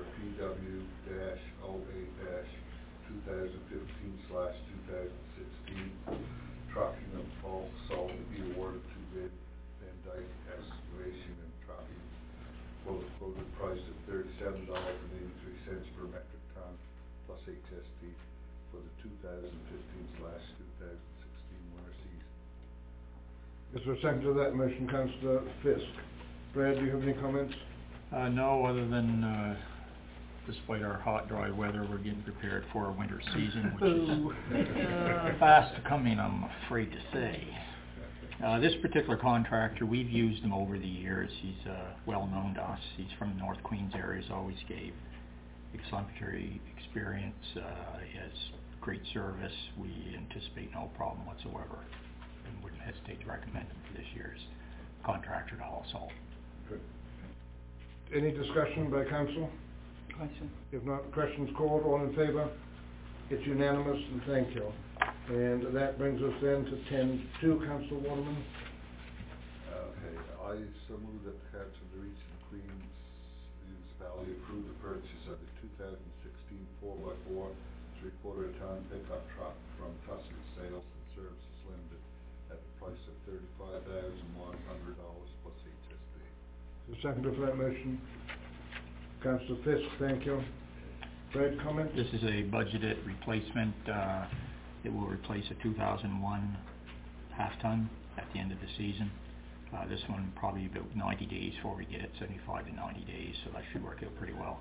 PW-08-2015/2016 trucking of all salt to be awarded to Van Dyke Excavation and Trucking for the quoted price of $37.83 per metric ton plus HST for the 2015/2016 winter season. Is there a second to that motion, Councillor Fisk? Brad, do you have any comments? No, other than despite our hot, dry weather, we're getting prepared for our winter season, which Ooh. is fast coming, I'm afraid to say. This particular contractor, we've used him over the years. He's well known to us. He's from the North Queens area. He's always gave exemplary experience. He has great service. We anticipate no problem whatsoever, and wouldn't hesitate to recommend him for this year's contractor to haul salt. Good. Any discussion by council? Question. If not, questions called, all in favour? It's unanimous, and thank you. And that brings us then to 10.2, Councillor Waterman. Okay, I so move that the Council of the Region of Queens Municipality approve the purchase of the 2016 4x4 3/4 ton pickup truck from Tuscan Sales and Services Limited at the price of $35,100 plus HST. The seconder for that motion. Councillor Fisk, thank you. Brad, comment? This is a budgeted replacement. It will replace a 2001 half-ton at the end of the season. This one probably about 90 days before we get it, 75 to 90 days, so that should work out pretty well.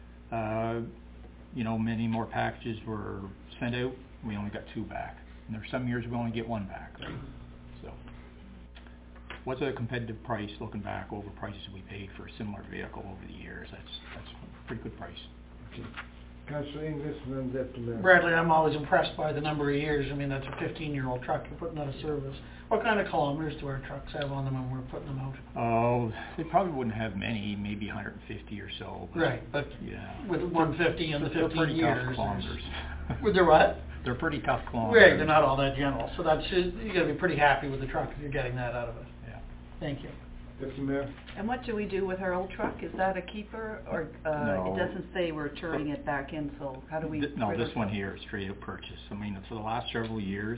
Many more packages were sent out. We only got 2 back. And there's some years we only get 1 back, right? So, what's a competitive price looking back over prices we paid for a similar vehicle over the years? That's a pretty good price. Okay. Councillor Inglis and then Deputy Mayor. Bradley, I'm always impressed by the number of years. I mean, that's a 15-year-old truck you're putting out of service. What kind of kilometers do our trucks have on them when we're putting them out? Oh, they probably wouldn't have many, maybe 150 or so. Right, but yeah, with 150 and the 15 they're pretty years. tough kilometers. They're what? They're pretty tough kilometers. Right, they're not all that gentle. So you got to be pretty happy with the truck if you're getting that out of it. Yeah. Thank you. Deputy Mayor. And what do we do with our old truck? Is that a keeper, or No. it doesn't say we're turning it back in, so how do we... No, this one here is straight up purchase. I mean, for the last several years,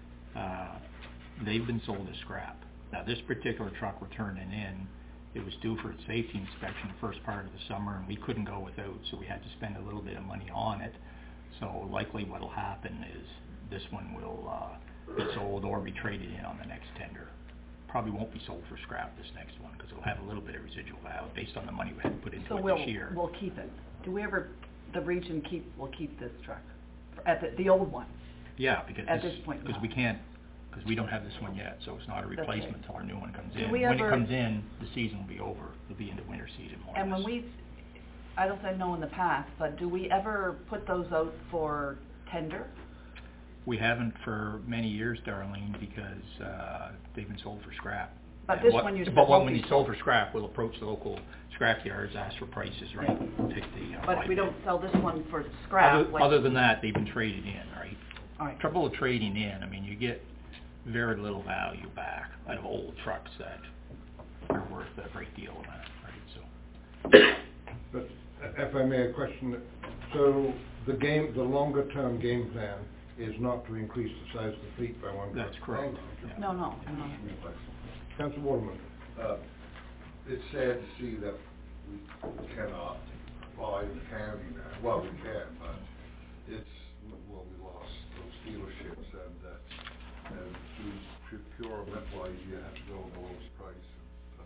they've been sold as scrap. Now, this particular truck we're turning in, it was due for its safety inspection the first part of the summer, and we couldn't go without, so we had to spend a little bit of money on it. So likely what will happen is this one will be sold or be traded in on the next tender. Probably won't be sold for scrap, this next one, because it'll have a little bit of residual value based on the money we had to put into it this year. So we'll keep it. Do we ever, the region will keep this truck? At the old one? Yeah, because At this point, because we can't, because we don't have this one yet, so it's not a replacement until our new one comes in. we When ever- it comes in, the season will be over. It'll be into winter season more or And less. when I don't know in the past, but do we ever put those out for tender? We haven't for many years, Darlene, because they've been sold for scrap. But And this what- one you said But won't when be you sold for scrap, we'll approach the local scrap yards, ask for prices, right? Yeah. Take the But buy we bid. don't sell this one for scrap. Other than that, they've been traded in, right? All right. Trouble with trading in, I mean, you get very little value back out of old trucks that are worth a great deal of that, right? So. But if I may, a question. So the longer term game plan is not to increase the size of the fleet by 1%. That's correct. Yeah. No. Councillor Waterman. It's sad to see that we cannot buy the county now. Well, we can, but we lost those dealerships, and through procurement wise, you have to go the lowest price, and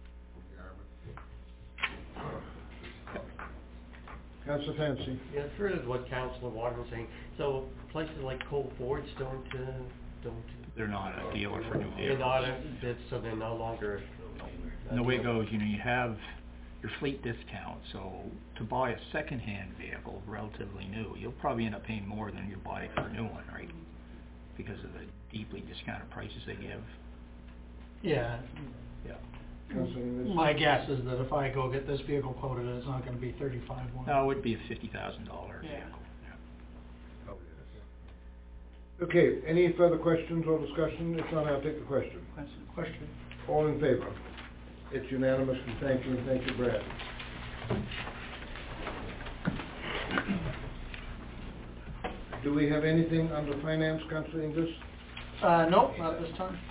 that's from the army. Councillor Fancy. Yeah, further to what Councillor Waterman was saying, so places like Cole Fords don't They're not a dealer for new they're vehicles. not, so they're no longer. And the way it goes, you have your fleet discount, so to buy a second-hand vehicle, relatively new, you'll probably end up paying more than you buy for a new one, right? Because of the deeply discounted prices they give. Yeah. Yeah. My guess is that if I go get this vehicle quoted, it's not going to be 35,100. No, it would be a $50,000 Yeah. vehicle. Okay, any further questions or discussion? If not, I'll take the question. Question. All in favour? It's unanimous, and thank you, Brad. Do we have anything under finance, Councillor Inglis? No, not this time.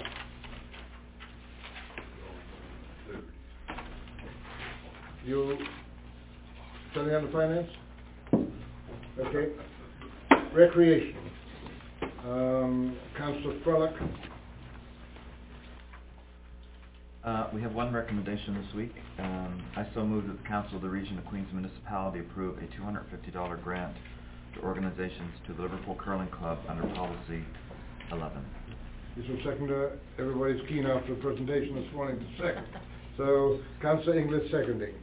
You, something under finance? Okay. Recreation. Councillor Frolick. We have one recommendation this week. I so move that the Council of the Region of Queens Municipality approve a $250 grant to organizations to the Liverpool Curling Club under Policy 11. Mr. Seconder, everybody's keen after the presentation this morning to second. So, Councillor Inglis seconding.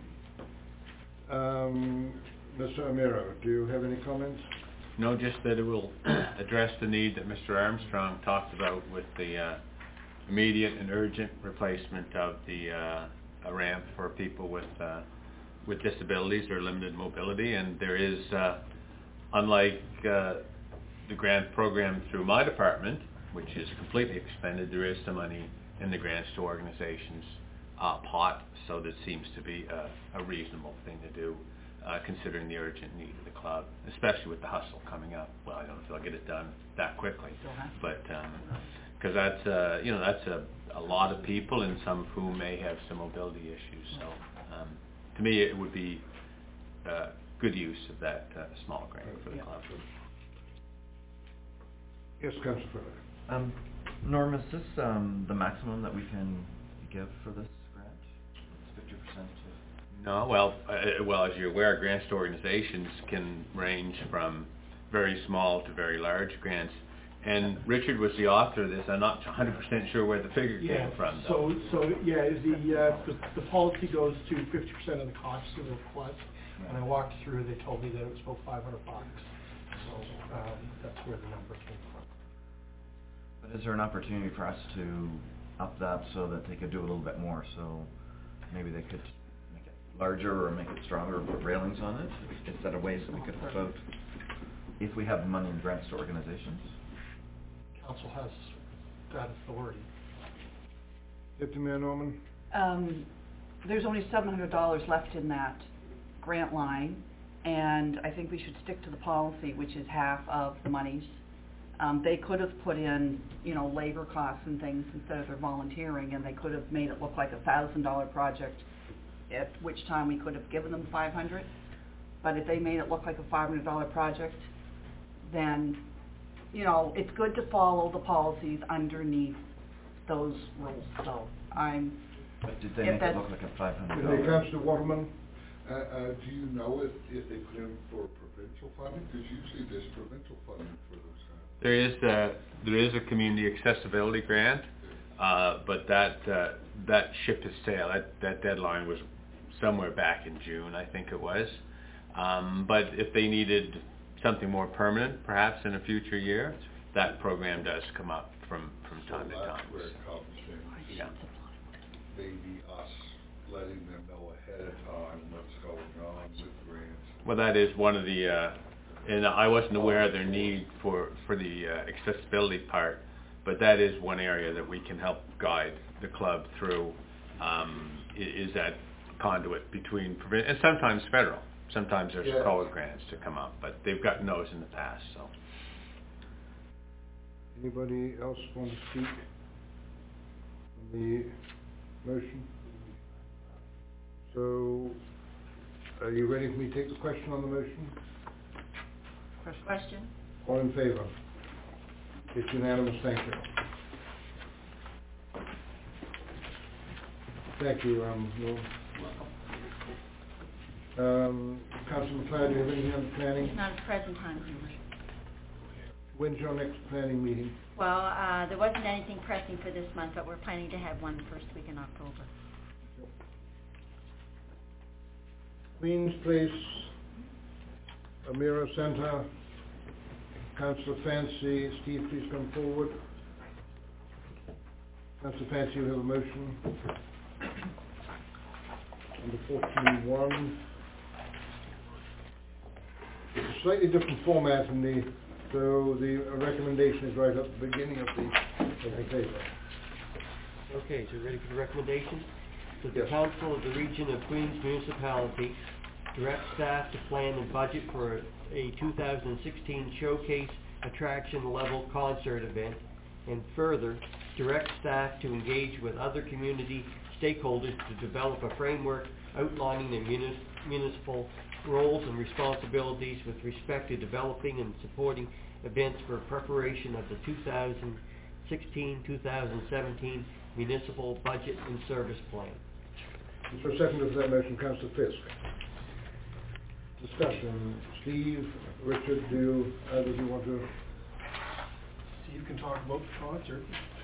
Mr. Amiro, do you have any comments? No, just that it will address the need that Mr. Armstrong talked about with the immediate and urgent replacement of the a ramp for people with disabilities or limited mobility. And there is, unlike the grant program through my department, which is completely expended, there is some money in the grants to organizations pot, so that seems to be a reasonable thing to do, considering the urgent need of the club, especially with the hustle coming up. Well, I don't know if they'll get it done that quickly, but because that's a lot of people, and some of whom may have some mobility issues. So to me, it would be good use of that small grant for the club. Yes, Councillor Furley. Norm, is this the maximum that we can give for this grant? It's 50% of... No, well, as you're aware, grants to organizations can range from very small to very large grants. And Richard was the author of this. I'm not 100% sure where the figure came from, though. The policy goes to 50% of the cost of the request. When I walked through, they told me that it was about $500. So that's where the number came from. But is there an opportunity for us to up that so that they could do a little bit more? So maybe they could make it larger or make it stronger or put railings on it? Is that a ways that we could help out if we have money in grants to organizations? Council has that authority. Deputy Mayor Norman? There's only $700 left in that grant line, and I think we should stick to the policy, which is half of the monies. They could have put in, labor costs and things instead of their volunteering, and they could have made it look like a $1,000 project, at which time we could have given them $500. But if they made it look like a $500 project, then, it's good to follow the policies underneath those rules. So But did they make it look like a $500? Hey, Councillor Waterman. Do you know if they put in for provincial funding? Because usually there's provincial funding for those kinds. There is a community accessibility grant, but that ship has sailed. That deadline was somewhere back in June, I think it was. But if they needed something more permanent, perhaps in a future year, that program does come up from time to time. That's where it comes in. Yeah. Maybe us letting them know ahead of time what's going on with grants. Well, that is one of the, and I wasn't aware of their need for the accessibility part, but that is one area that we can help guide the club through, is that conduit between, and sometimes federal. Sometimes there's COA grants to come up, but they've gotten those in the past, so. Anybody else want to speak on the motion? So, are you ready for me to take the question on the motion? Question? All in favour? It's unanimous, thank you. Thank you, Councillor McLeod, do you have anything on planning? Not at the present time. When's your next planning meeting? Well, there wasn't anything pressing for this month, but we're planning to have one first week in October. Queen's Place, Amira Center, Councillor Fancy. Steve, please come forward. Councillor Fancy, you have a motion. Number 14.1. It's a slightly different format so the recommendation is right at the beginning of the paper. Okay, so ready for the recommendation? So the Council of the Region of Queens Municipality direct staff to plan and budget for a 2016 showcase attraction level concert event, and further direct staff to engage with other community stakeholders to develop a framework outlining the municipal roles and responsibilities with respect to developing and supporting events for preparation of the 2016-2017 municipal budget and service plan. Is there a second to that motion, Councillor Fisk? Discussion. Steve, Richard, either of you want to? Steve can talk about the concert.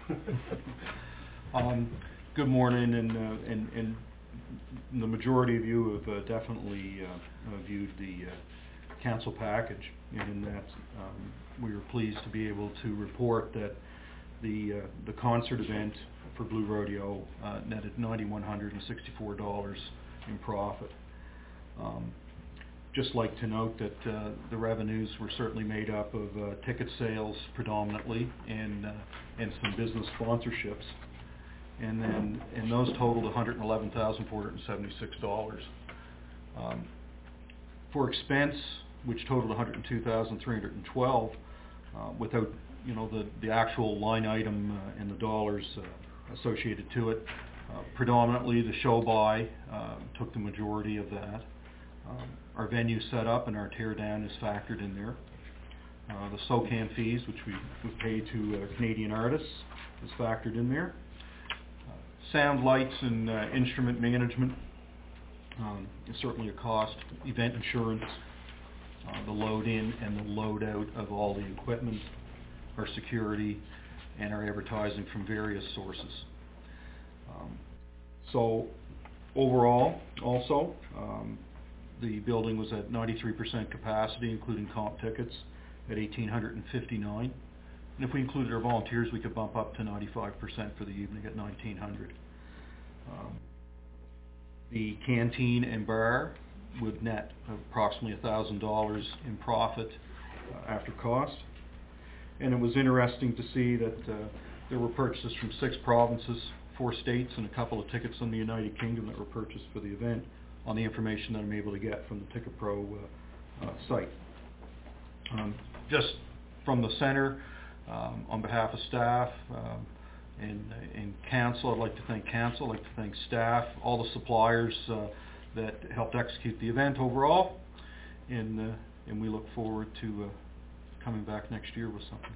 Good morning, and the majority of you have definitely viewed the council package, and in that we were pleased to be able to report that the concert event for Blue Rodeo netted $9,164 in profit. Just like to note that the revenues were certainly made up of ticket sales predominantly and some business sponsorships, and those totaled $111,476. For expense, which totaled $102,312, without the actual line item and the dollars associated to it, predominantly the show buy took the majority of that. Our venue set up and our tear down is factored in there. The SOCAN fees, which we pay to Canadian artists, is factored in there. Sound, lights, and instrument management is certainly a cost. Event insurance, the load in and the load out of all the equipment, our security, and our advertising from various sources. So overall, also, the building was at 93% capacity, including comp tickets, at 1,859. And if we included our volunteers, we could bump up to 95% for the evening at 1,900. The canteen and bar would net approximately $1,000 in profit after cost. And it was interesting to see that there were purchases from 6 provinces, 4 states, and a couple of tickets from the United Kingdom that were purchased for the event on the information that I'm able to get from the Ticket Pro site. Just from the centre, on behalf of staff and council, I'd like to thank council, I'd like to thank staff, all the suppliers that helped execute the event overall, and we look forward to coming back next year with something.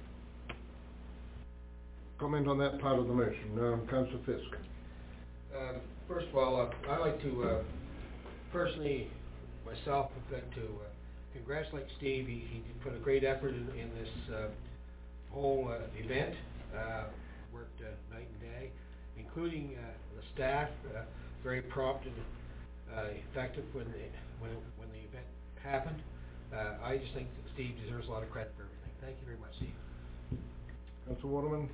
Comment on that part of the motion, Councillor Fisk. First of all, I'd like to personally, myself, would like to congratulate Steve. He put a great effort in this whole event. Worked night and day, including the staff, very prompt and effective when the event happened. I just think that Steve deserves a lot of credit for everything. Thank you very much, Steve. Councillor Waterman.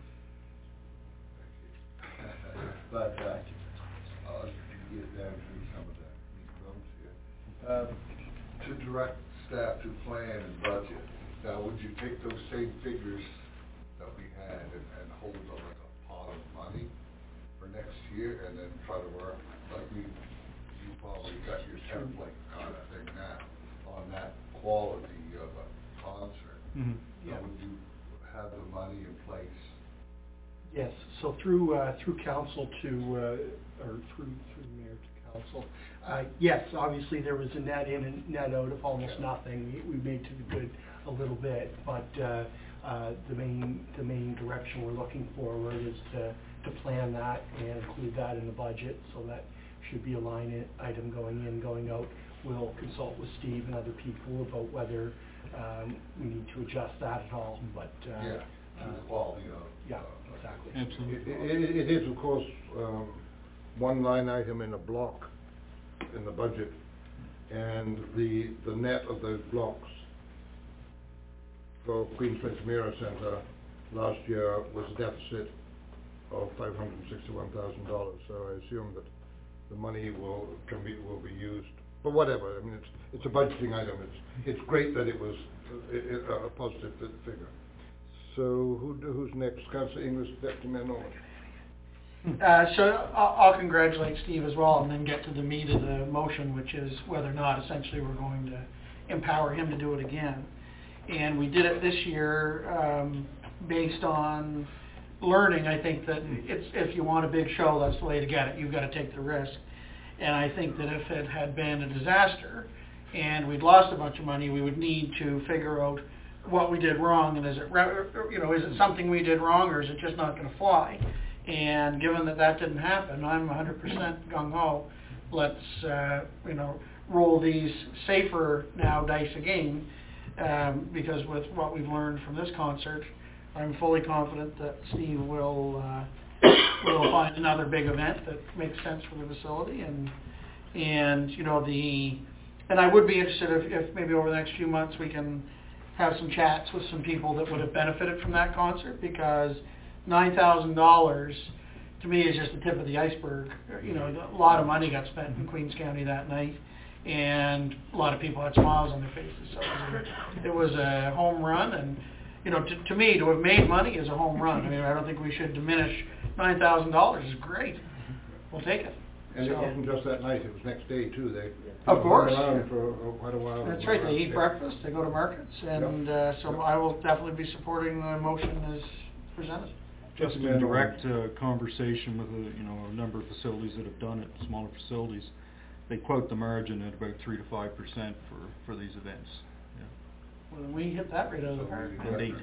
But I'll get down through some of the meat bones here. To direct staff to plan and budget. Now, would you take those same figures that we had and hold them like a pot of money for next year, and then try to work like you probably got your template kind of thing now on that quality of a concert? Mm-hmm. Yeah. Would you have the money in place? Yes, so through council to, or through the mayor to council, yes, obviously there was a net in and net out of almost nothing. We made to the good a little bit, but the main direction we're looking forward is to plan that and include that in the budget, so that should be a line item going in, going out. We'll consult with Steve and other people about whether we need to adjust that at all, but quality of yeah, exactly. Absolutely. It is, of course, one line item in a block in the budget, and the net of those blocks for Queen's Place Mira Centre last year was a deficit of $561,000. So I assume that the money will be used. But whatever. I mean, it's a budgeting item. It's great that it was a positive figure. So who's next? Councillor Inglis, Deputy Mayor Norman. So I'll congratulate Steve as well, and then get to the meat of the motion, which is whether or not essentially we're going to empower him to do it again. And we did it this year based on learning. I think that if you want a big show, that's the way to get it. You've got to take the risk. And I think that if it had been a disaster and we'd lost a bunch of money, we would need to figure out what we did wrong, and is it something we did wrong, or is it just not going to fly? And given that that didn't happen, I'm 100% gung-ho. Let's, roll these safer now dice again, because with what we've learned from this concert, I'm fully confident that Steve will find another big event that makes sense for the facility, and I would be interested if maybe over the next few months we can have some chats with some people that would have benefited from that concert, because $9,000 to me is just the tip of the iceberg. A lot of money got spent in Queens County that night, and a lot of people had smiles on their faces. So it was a home run, and to me, to have made money is a home run. I mean, I don't think we should diminish $9,000. It's great. We'll take it. And it wasn't just that night, it was next day too. They Of course. were around for quite a while. That's right. They eat breakfast, they go to markets, and so I will definitely be supporting the motion as presented. Just in direct conversation with a number of facilities that have done it, smaller facilities, they quote the margin at about 3 to 5% for these events. Well, then we hit that right out of the park. Indeed.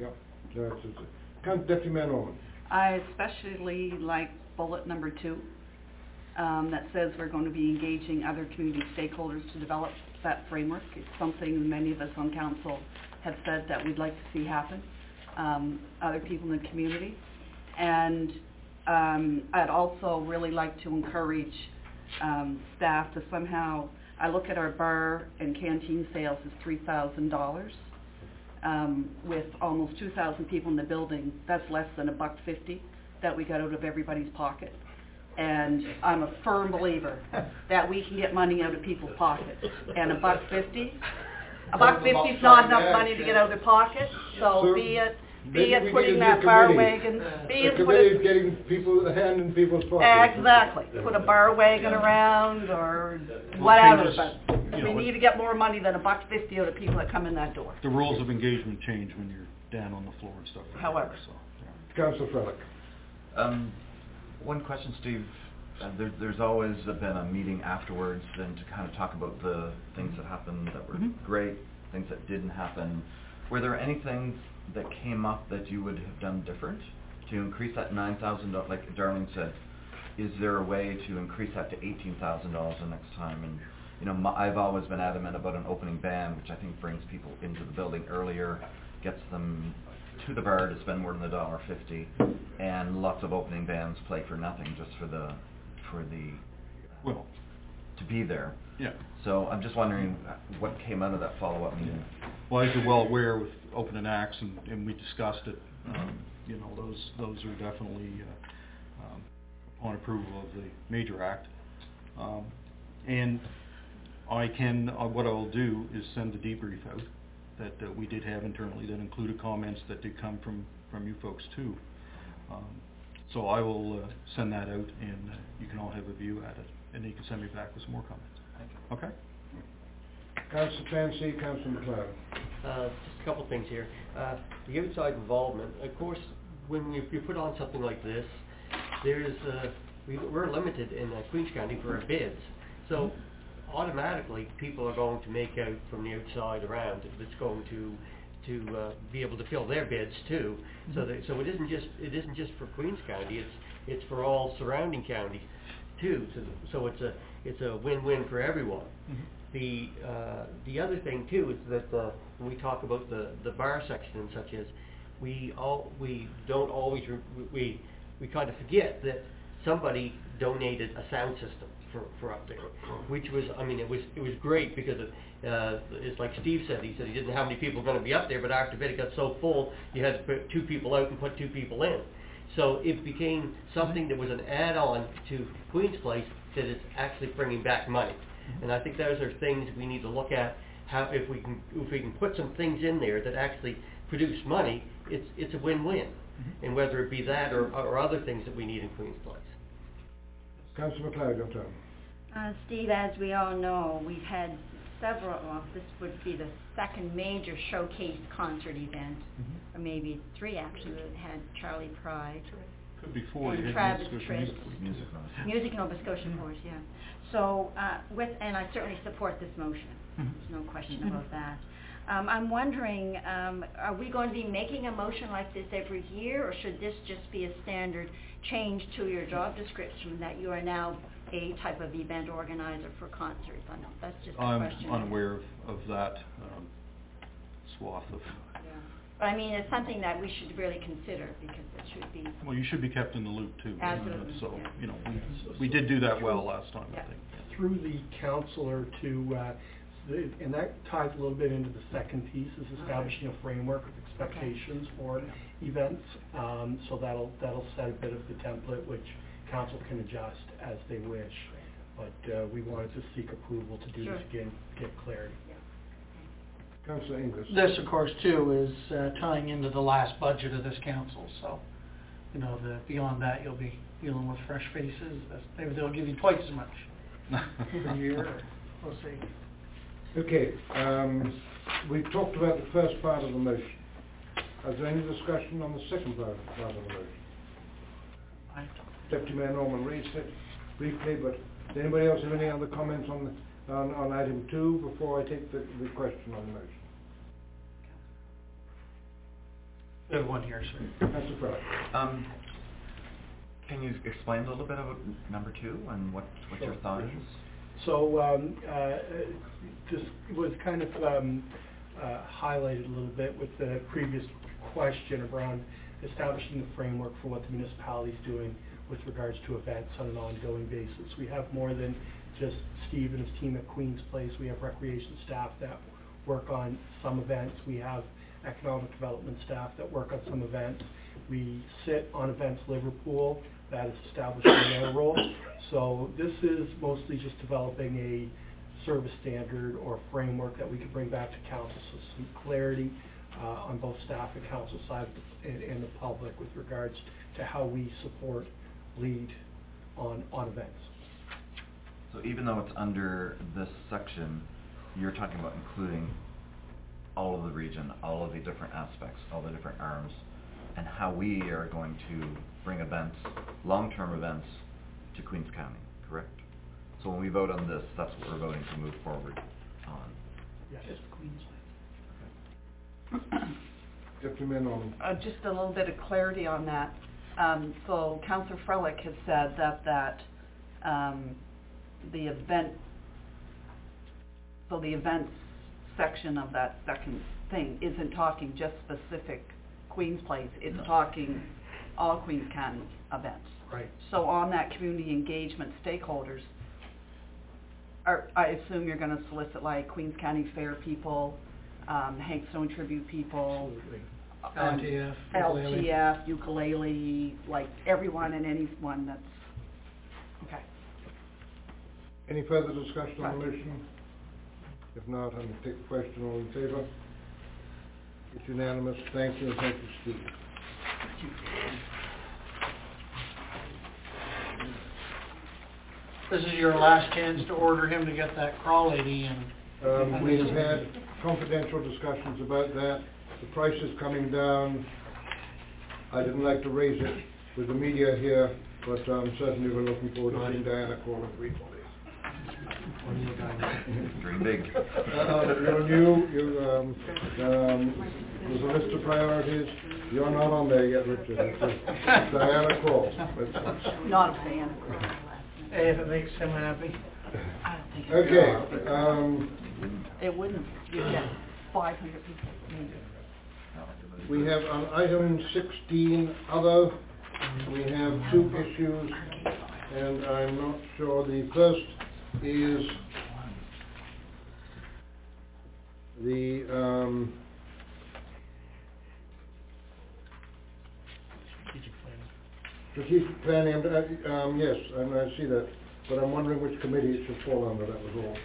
Deputy Mayor Norman. I especially like bullet number 2, that says we're going to be engaging other community stakeholders to develop that framework. It's something many of us on council have said that we'd like to see happen, other people in the community. And I'd also really like to encourage staff to somehow, I look at our bar and canteen sales as $3,000. With almost 2,000 people in the building, that's less than $1.50 that we got out of everybody's pocket. And I'm a firm believer that we can get money out of people's pockets. And $1.50 is not enough money to get out of their pocket. So be it putting that bar wagon, getting people, a hand in people's pockets. Exactly. Put a bar wagon around or whatever, but we need to get more money than $1.50 out of people that come in that door. The rules of engagement change when you're down on the floor and stuff like However. that. So, Councillor Frelick. One question, Steve. There's always been a meeting afterwards then to kind of talk about the things that happened that were great, things that didn't happen. Were there anything that came up that you would have done different to increase that $9,000? Like Darlene said, is there a way to increase that to $18,000 the next time? And I've always been adamant about an opening band, which I think brings people into the building earlier, gets them to the bar to spend more than $1.50, and lots of opening bands play for nothing, just for the to be there. Yeah. So I'm just wondering what came out of that follow-up meeting. Well, as you're well aware, with opening acts, and we discussed it, those are definitely upon approval of the major act. And I can, what I'll do is send the debrief out that we did have internally that included comments that did come from you folks too. So I will send that out, and you can all have a view at it, and you can send me back with some more comments. Thank you. Okay? Councillor Clancy, Councillor McLeod. Just a couple things here. The outside involvement, of course, when you put on something like this, we're limited in Queens County for our bids. So automatically people are going to make out from the outside around. It's going to be able to fill their bids too. So it isn't just for Queens County. It's for all surrounding counties too. So it's a win-win for everyone. The other thing too is that when we talk about the bar section and such as we don't always we kind of forget that somebody donated a sound system for up there, which was, I mean, it was great because it's like Steve said. He said he didn't know how many people were going to be up there, but after bed it got so full you had to put 2 people out and put 2 people in. So it became something that was an add-on to Queen's Place that is actually bringing back money. And I think those are things we need to look at. How if we can put some things in there that actually produce money, it's a win-win. And whether it be that or other things that we need in Queen's Place. Councillor McLeod, your turn. Steve, as we all know, we've had several, this would be the second major showcase concert event, or maybe 3 actually. We had Charlie Pride. Could be 4. And Travis Tritt. Music Nova Scotia, of course, yeah. So, and I certainly support this motion. There's no question about that. I'm wondering, are we going to be making a motion like this every year, or should this just be a standard change to your job description, that you are now a type of event organizer for concerts? I know, that's just a question. I'm unaware of that swath of... But I mean, it's something that we should really consider, because it should be... Well, you should be kept in the loop too. Absolutely, So, yeah. you know, we did do that well last time, I think. Through the counselor to, and that ties a little bit into the second piece, is establishing a framework of expectations for events. So that'll set a bit of the template, which council can adjust as they wish. But we wanted to seek approval to do this again, get clarity. Councillor Inglis. This, of course, too, is tying into the last budget of this council, so, you know, beyond that, you'll be dealing with fresh faces. Maybe they'll give you twice as much per year, or we'll see. Okay, we've talked about the first part of the motion. Is there any discussion on the second part of the motion? Deputy Mayor Norman raised it briefly, but does anybody else have any other comments on item 2 before I take the question on the motion? We have one here, sir. That's a problem. Can you explain a little bit about number 2 and what your thought is? So this was kind of highlighted a little bit with the previous question around establishing the framework for what the municipality is doing with regards to events on an ongoing basis. We have more than just Steve and his team at Queen's Place. We have recreation staff that work on some events. We have economic development staff that work on some events. We sit on Events Liverpool, that is establishing their role. So this is mostly just developing a service standard or framework that we could bring back to council, so some clarity on both staff and council side and the public with regards to how we support, lead on events. So even though it's under this section, you're talking about including all of the region, all of the different aspects, all the different arms, and how we are going to bring events, long-term events, to Queens County, correct? So when we vote on this, that's what we're voting to move forward on. Yes, Queens. Deputy Mayor Norman. Just a little bit of clarity on that. So Councillor Freilich has said that the events section of that second thing isn't talking just specific Queens Place, it's talking all Queens County events. Right. So on that community engagement stakeholders, I assume you're going to solicit like Queens County Fair people, Hank Stone Tribute people, LTF, ukulele, like everyone and anyone that's, okay. Any further discussion on the motion? If not, I'm going to take the question. All in favour? It's unanimous. Thank you, and thank you, Steve. This is your last chance to order him to get that crawl lady in. We have had confidential discussions about that. The price is coming down. I didn't like to raise it with the media here, but certainly we're looking forward to seeing Diana call in 3 days. Dream big. You're new. There's a list of priorities. You're not on there yet, Richard. It's Diana Cole. Not a fan. Hey, if it makes him happy. I don't think Okay. it wouldn't. You get 500 people. Maybe. We have on item 16, other, we have 2 issues, and I'm not sure. The first is the strategic planning. Yes, and I see that, but I'm wondering which committee it should fall under. That was all.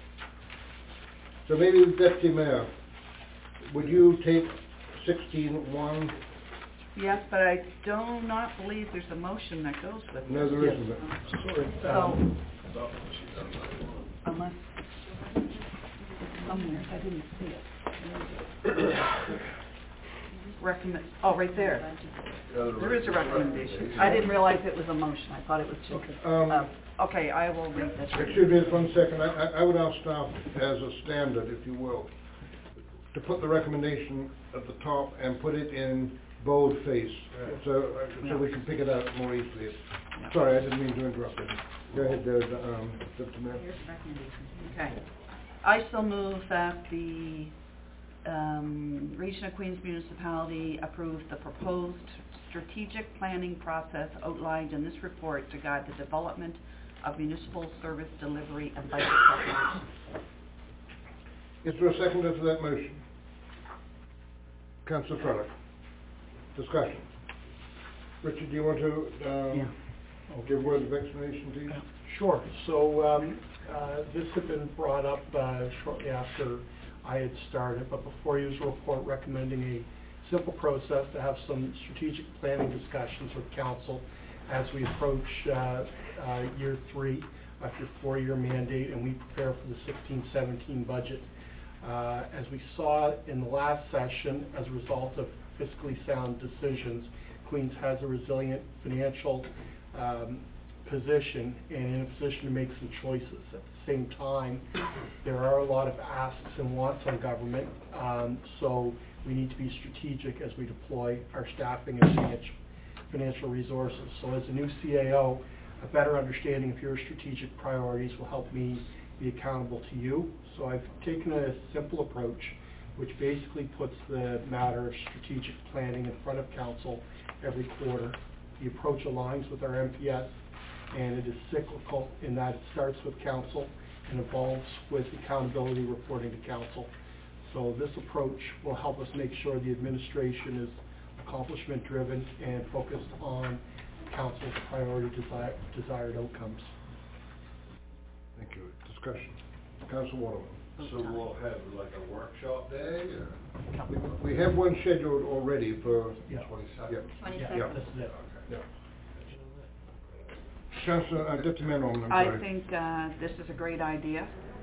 So maybe Deputy Mayor, would you take 16.1? Yes, but I do not believe there's a motion that goes with it. No, there isn't. So, unless somewhere, I didn't see it. Right there. There is a recommendation. I didn't realize it was a motion. I thought it was just, okay, I will read this. Excuse me just 1 second. I would ask staff as a standard, if you will, to put the recommendation at the top and put it in boldface, so we can pick it out more easily. Sorry, I didn't mean to interrupt you. Go ahead there, Deputy Mayor. Here's the recommendation. Okay. I still move that the Region of Queens Municipality approve the proposed strategic planning process outlined in this report to guide the development of municipal service delivery and budget preparation. Is there a seconder to that motion? Councillor Trellick. Discussion. Richard, do you want to give words of explanation, please? Sure. So this had been brought up shortly after I had started, but before you was a report recommending a simple process to have some strategic planning discussions with council as we approach year 3 of your 4-year mandate and we prepare for the 16-17 budget. As we saw in the last session, as a result of fiscally sound decisions, Queens has a resilient financial position and in a position to make some choices. At the same time, there are a lot of asks and wants on government, so we need to be strategic as we deploy our staffing and financial resources. So as a new CAO, a better understanding of your strategic priorities will help me be accountable to you. So I've taken a simple approach which basically puts the matter of strategic planning in front of council every quarter. The approach aligns with our MPS, and it is cyclical in that it starts with council and evolves with accountability reporting to council. So this approach will help us make sure the administration is accomplishment driven and focused on council's priority desired outcomes. Thank you. Discussion. Councillor Waterman. So we'll have like a workshop day, or? We have one scheduled already for... 22nd. Yeah. 22nd. Yeah. This is it. Yeah. Councillor, Deputy Mayor Norman, I'm I sorry. think this is a great idea.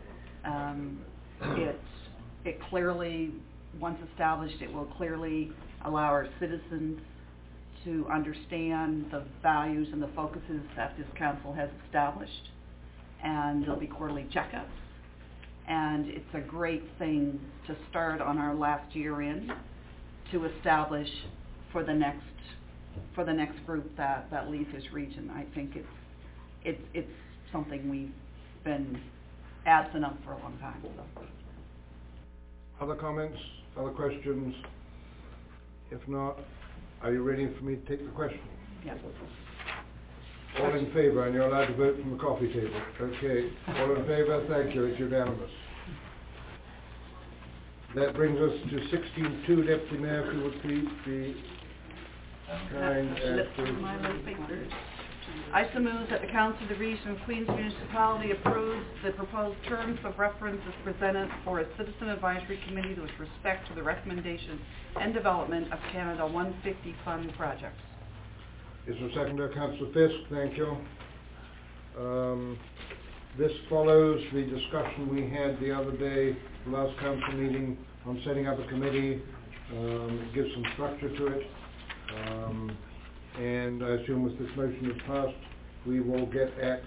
It clearly, once established, it will clearly allow our citizens to understand the values and the focuses that this council has established. And there'll be quarterly checkups. And it's a great thing to start on our last year in to establish for the next group that leaves this region. I think it's something we've been absent of for a long time. So. Other comments? Other questions? If not, are you ready for me to take the question? Yes. All in favour, and you're allowed to vote from the coffee table. Okay. All in favour? Thank you. It's unanimous. That brings us to 16.2, Deputy Mayor, if you would please be kind as to... I so move that the Council of the Region of Queens Municipality approves the proposed terms of reference as presented for a Citizen Advisory Committee with respect to the recommendation and development of Canada 150 Fund projects. Is there a seconder? Councillor Fisk, thank you. This follows the discussion we had the other day, the last council meeting, on setting up a committee. It gives some structure to it. And I assume if this motion is passed, we will get at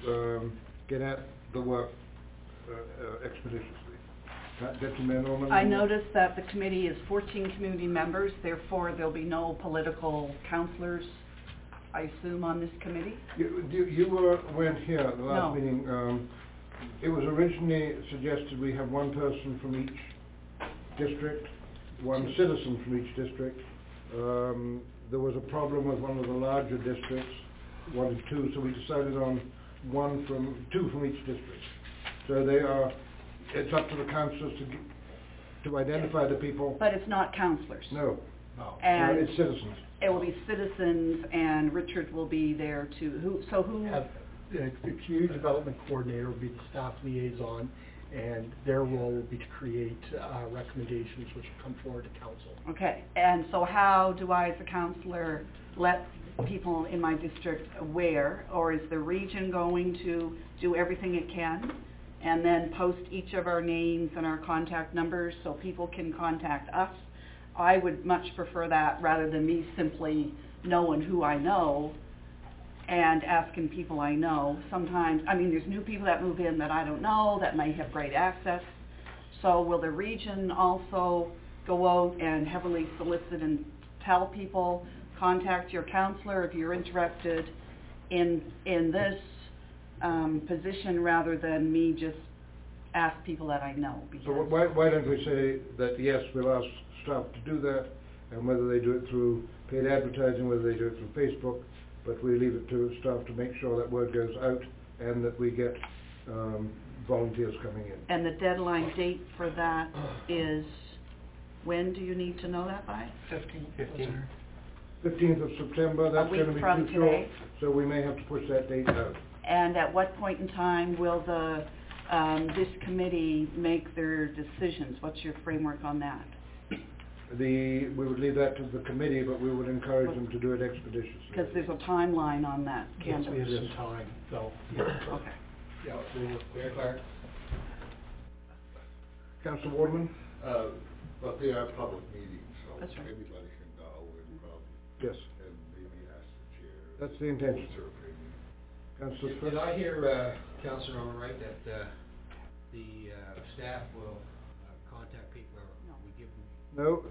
the work expeditiously. Deputy Mayor Norman? I noticed that the committee is 14 community members, therefore there'll be no political councillors, I assume, on this committee? weren't here at the last meeting. It was originally suggested we have one person from each district, one citizen from each district. There was a problem with one of the larger districts, wanted 2, so we decided on 2 from each district. So it's up to the councillors to identify the people. But it's not councillors. No. And it's citizens. It will be citizens, and Richard will be there too. Who? The community development coordinator will be the staff liaison, and their role will be to create recommendations which will come forward to council. Okay, and so how do I, as a councillor, let people in my district aware, or is the region going to do everything it can and then post each of our names and our contact numbers so people can contact us? I would much prefer that rather than me simply knowing who I know and asking people I know. Sometimes, there's new people that move in that I don't know that may have great access. So will the region also go out and heavily solicit and tell people, contact your counselor if you're interested in this position, rather than me just ask people that I know? So why don't we say that, yes, we'll ask staff to do that, and whether they do it through paid advertising, whether they do it through Facebook, but we leave it to staff to make sure that word goes out and that we get volunteers coming in. And the deadline date for that is, when do you need to know that by? 15th of September, that's going to be from too short, today. so we may have to push that date out. And at what point in time will the this committee make their decisions? What's your framework on that? We would leave that to the committee, but we would encourage them to do it expeditiously. Because there's a timeline on that, Yes, can't we have there? some time, so. Okay. Yeah, Mayor Clark? Councillor Waterman? But they are public meetings, so That's right. anybody can go and probably, Yes, and maybe ask the chair. that's the intention. What's her opinion? Councillor Did I hear Councillor Owen right, that the staff will contact people, or we give them? No,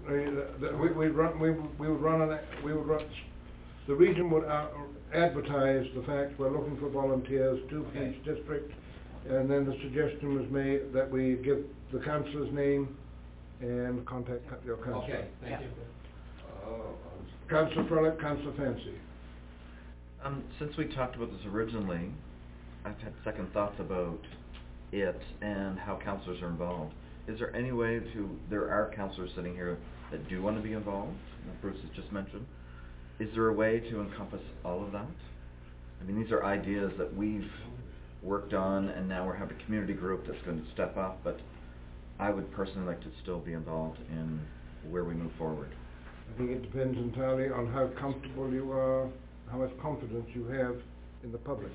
the region would advertise the fact we're looking for volunteers, two for each district, and then the suggestion was made that we give the councillor's name and contact your councillor. Okay, thank you. Councillor Frolick, Councillor Fancy. Since we talked about this originally, I've had second thoughts about it and how councillors are involved. Is there any way there are councillors sitting here that do want to be involved, that Bruce has just mentioned. Is there a way to encompass all of that? I mean, these are ideas that we've worked on, and now we have a community group that's going to step up, but I would personally like to still be involved in where we move forward. I think it depends entirely on how comfortable you are, how much confidence you have in the public.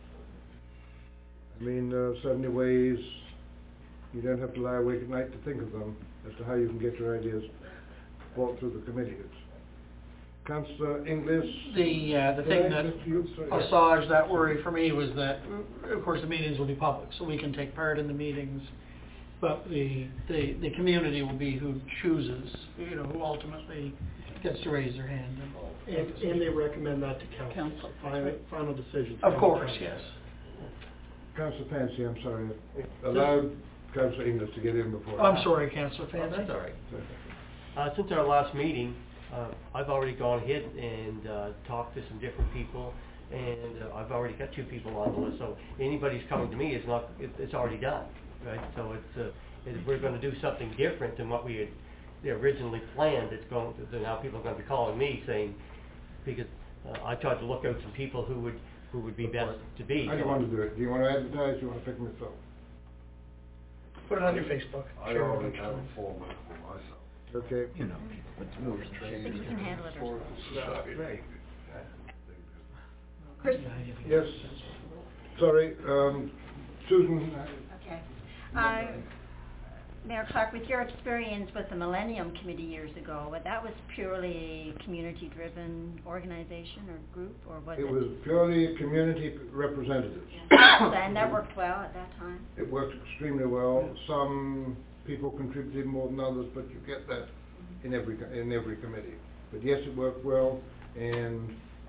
I mean, there are certainly ways you don't have to lie awake at night to think of them as to how you can get your ideas brought through the committees. Councillor Inglis? The thing that assuaged that worry for me was that, of course, the meetings will be public, so we can take part in the meetings, but the community will be who chooses, who ultimately gets to raise their hand. And they recommend that to council. Final decision. Of course, yes. Councillor Fancy, I'm sorry. Allow Councillor Inglis to get in before. I'm sorry, Councillor Fancy. That's all right. Since our last meeting, I've already gone ahead and talked to some different people, and I've already got 2 people on the list. So anybody's coming to me, it's already done, right? So if we're going to do something different than what we had originally planned, now people are going to be calling me saying, because I tried to look out some people who would be best to be. I don't want to do it. Do you want to advertise? Do you want to pick myself? Put it on your Facebook. I already have a format for myself. Okay. Let's move. But you can handle it yourself. Right. Chris? Yes. Sorry, Susan. Okay. Mayor Clark, with your experience with the Millennium Committee years ago, that was purely a community-driven organization or group, or was it? It was purely community representatives. And that worked well at that time? It worked extremely well. Some people contributed more than others, but you get that in every committee. But yes, it worked well, and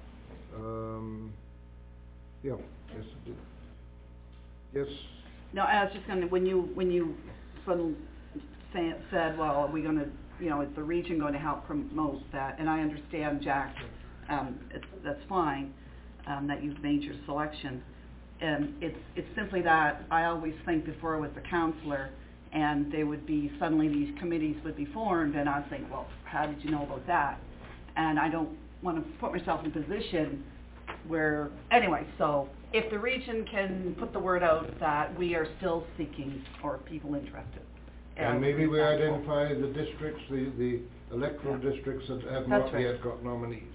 yes, it did. Yes. No, I was just going to, when you suddenly said, well, are we going to, is the region going to help promote that? And I understand, Jack, that's fine, that you've made your selection. It's simply that I always think before I was a councillor, and there would be, suddenly these committees would be formed, and I'd think, well, how did you know about that? And I don't want to put myself in a position where, anyway, so if the region can put the word out that we are still seeking for people interested. And maybe we identify the districts, the electoral districts that have not yet got nominees.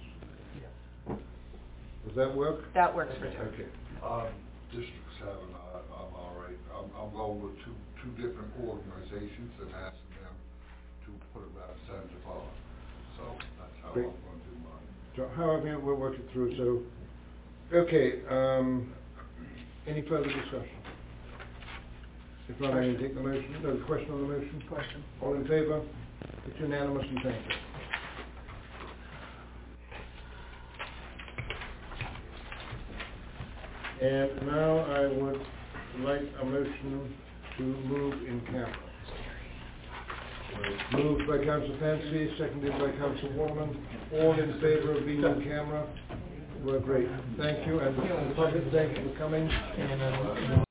Does that work? That works for me. Okay. District 7, I'm all right. I'm going with two different organizations and asking them to put a representative on. So that's how Great. I'm going to do mine. So however we'll work it through, so, okay, any further discussion? If not, I can take the motion. No, the question on the motion? Question. All in favour? It's unanimous and thank you. And now I would like a motion to move in camera. Moved by Councillor Fancy, seconded by Councillor Waterman. All in favour of being in camera? Well, great. Thank you, and the public, thank you for coming.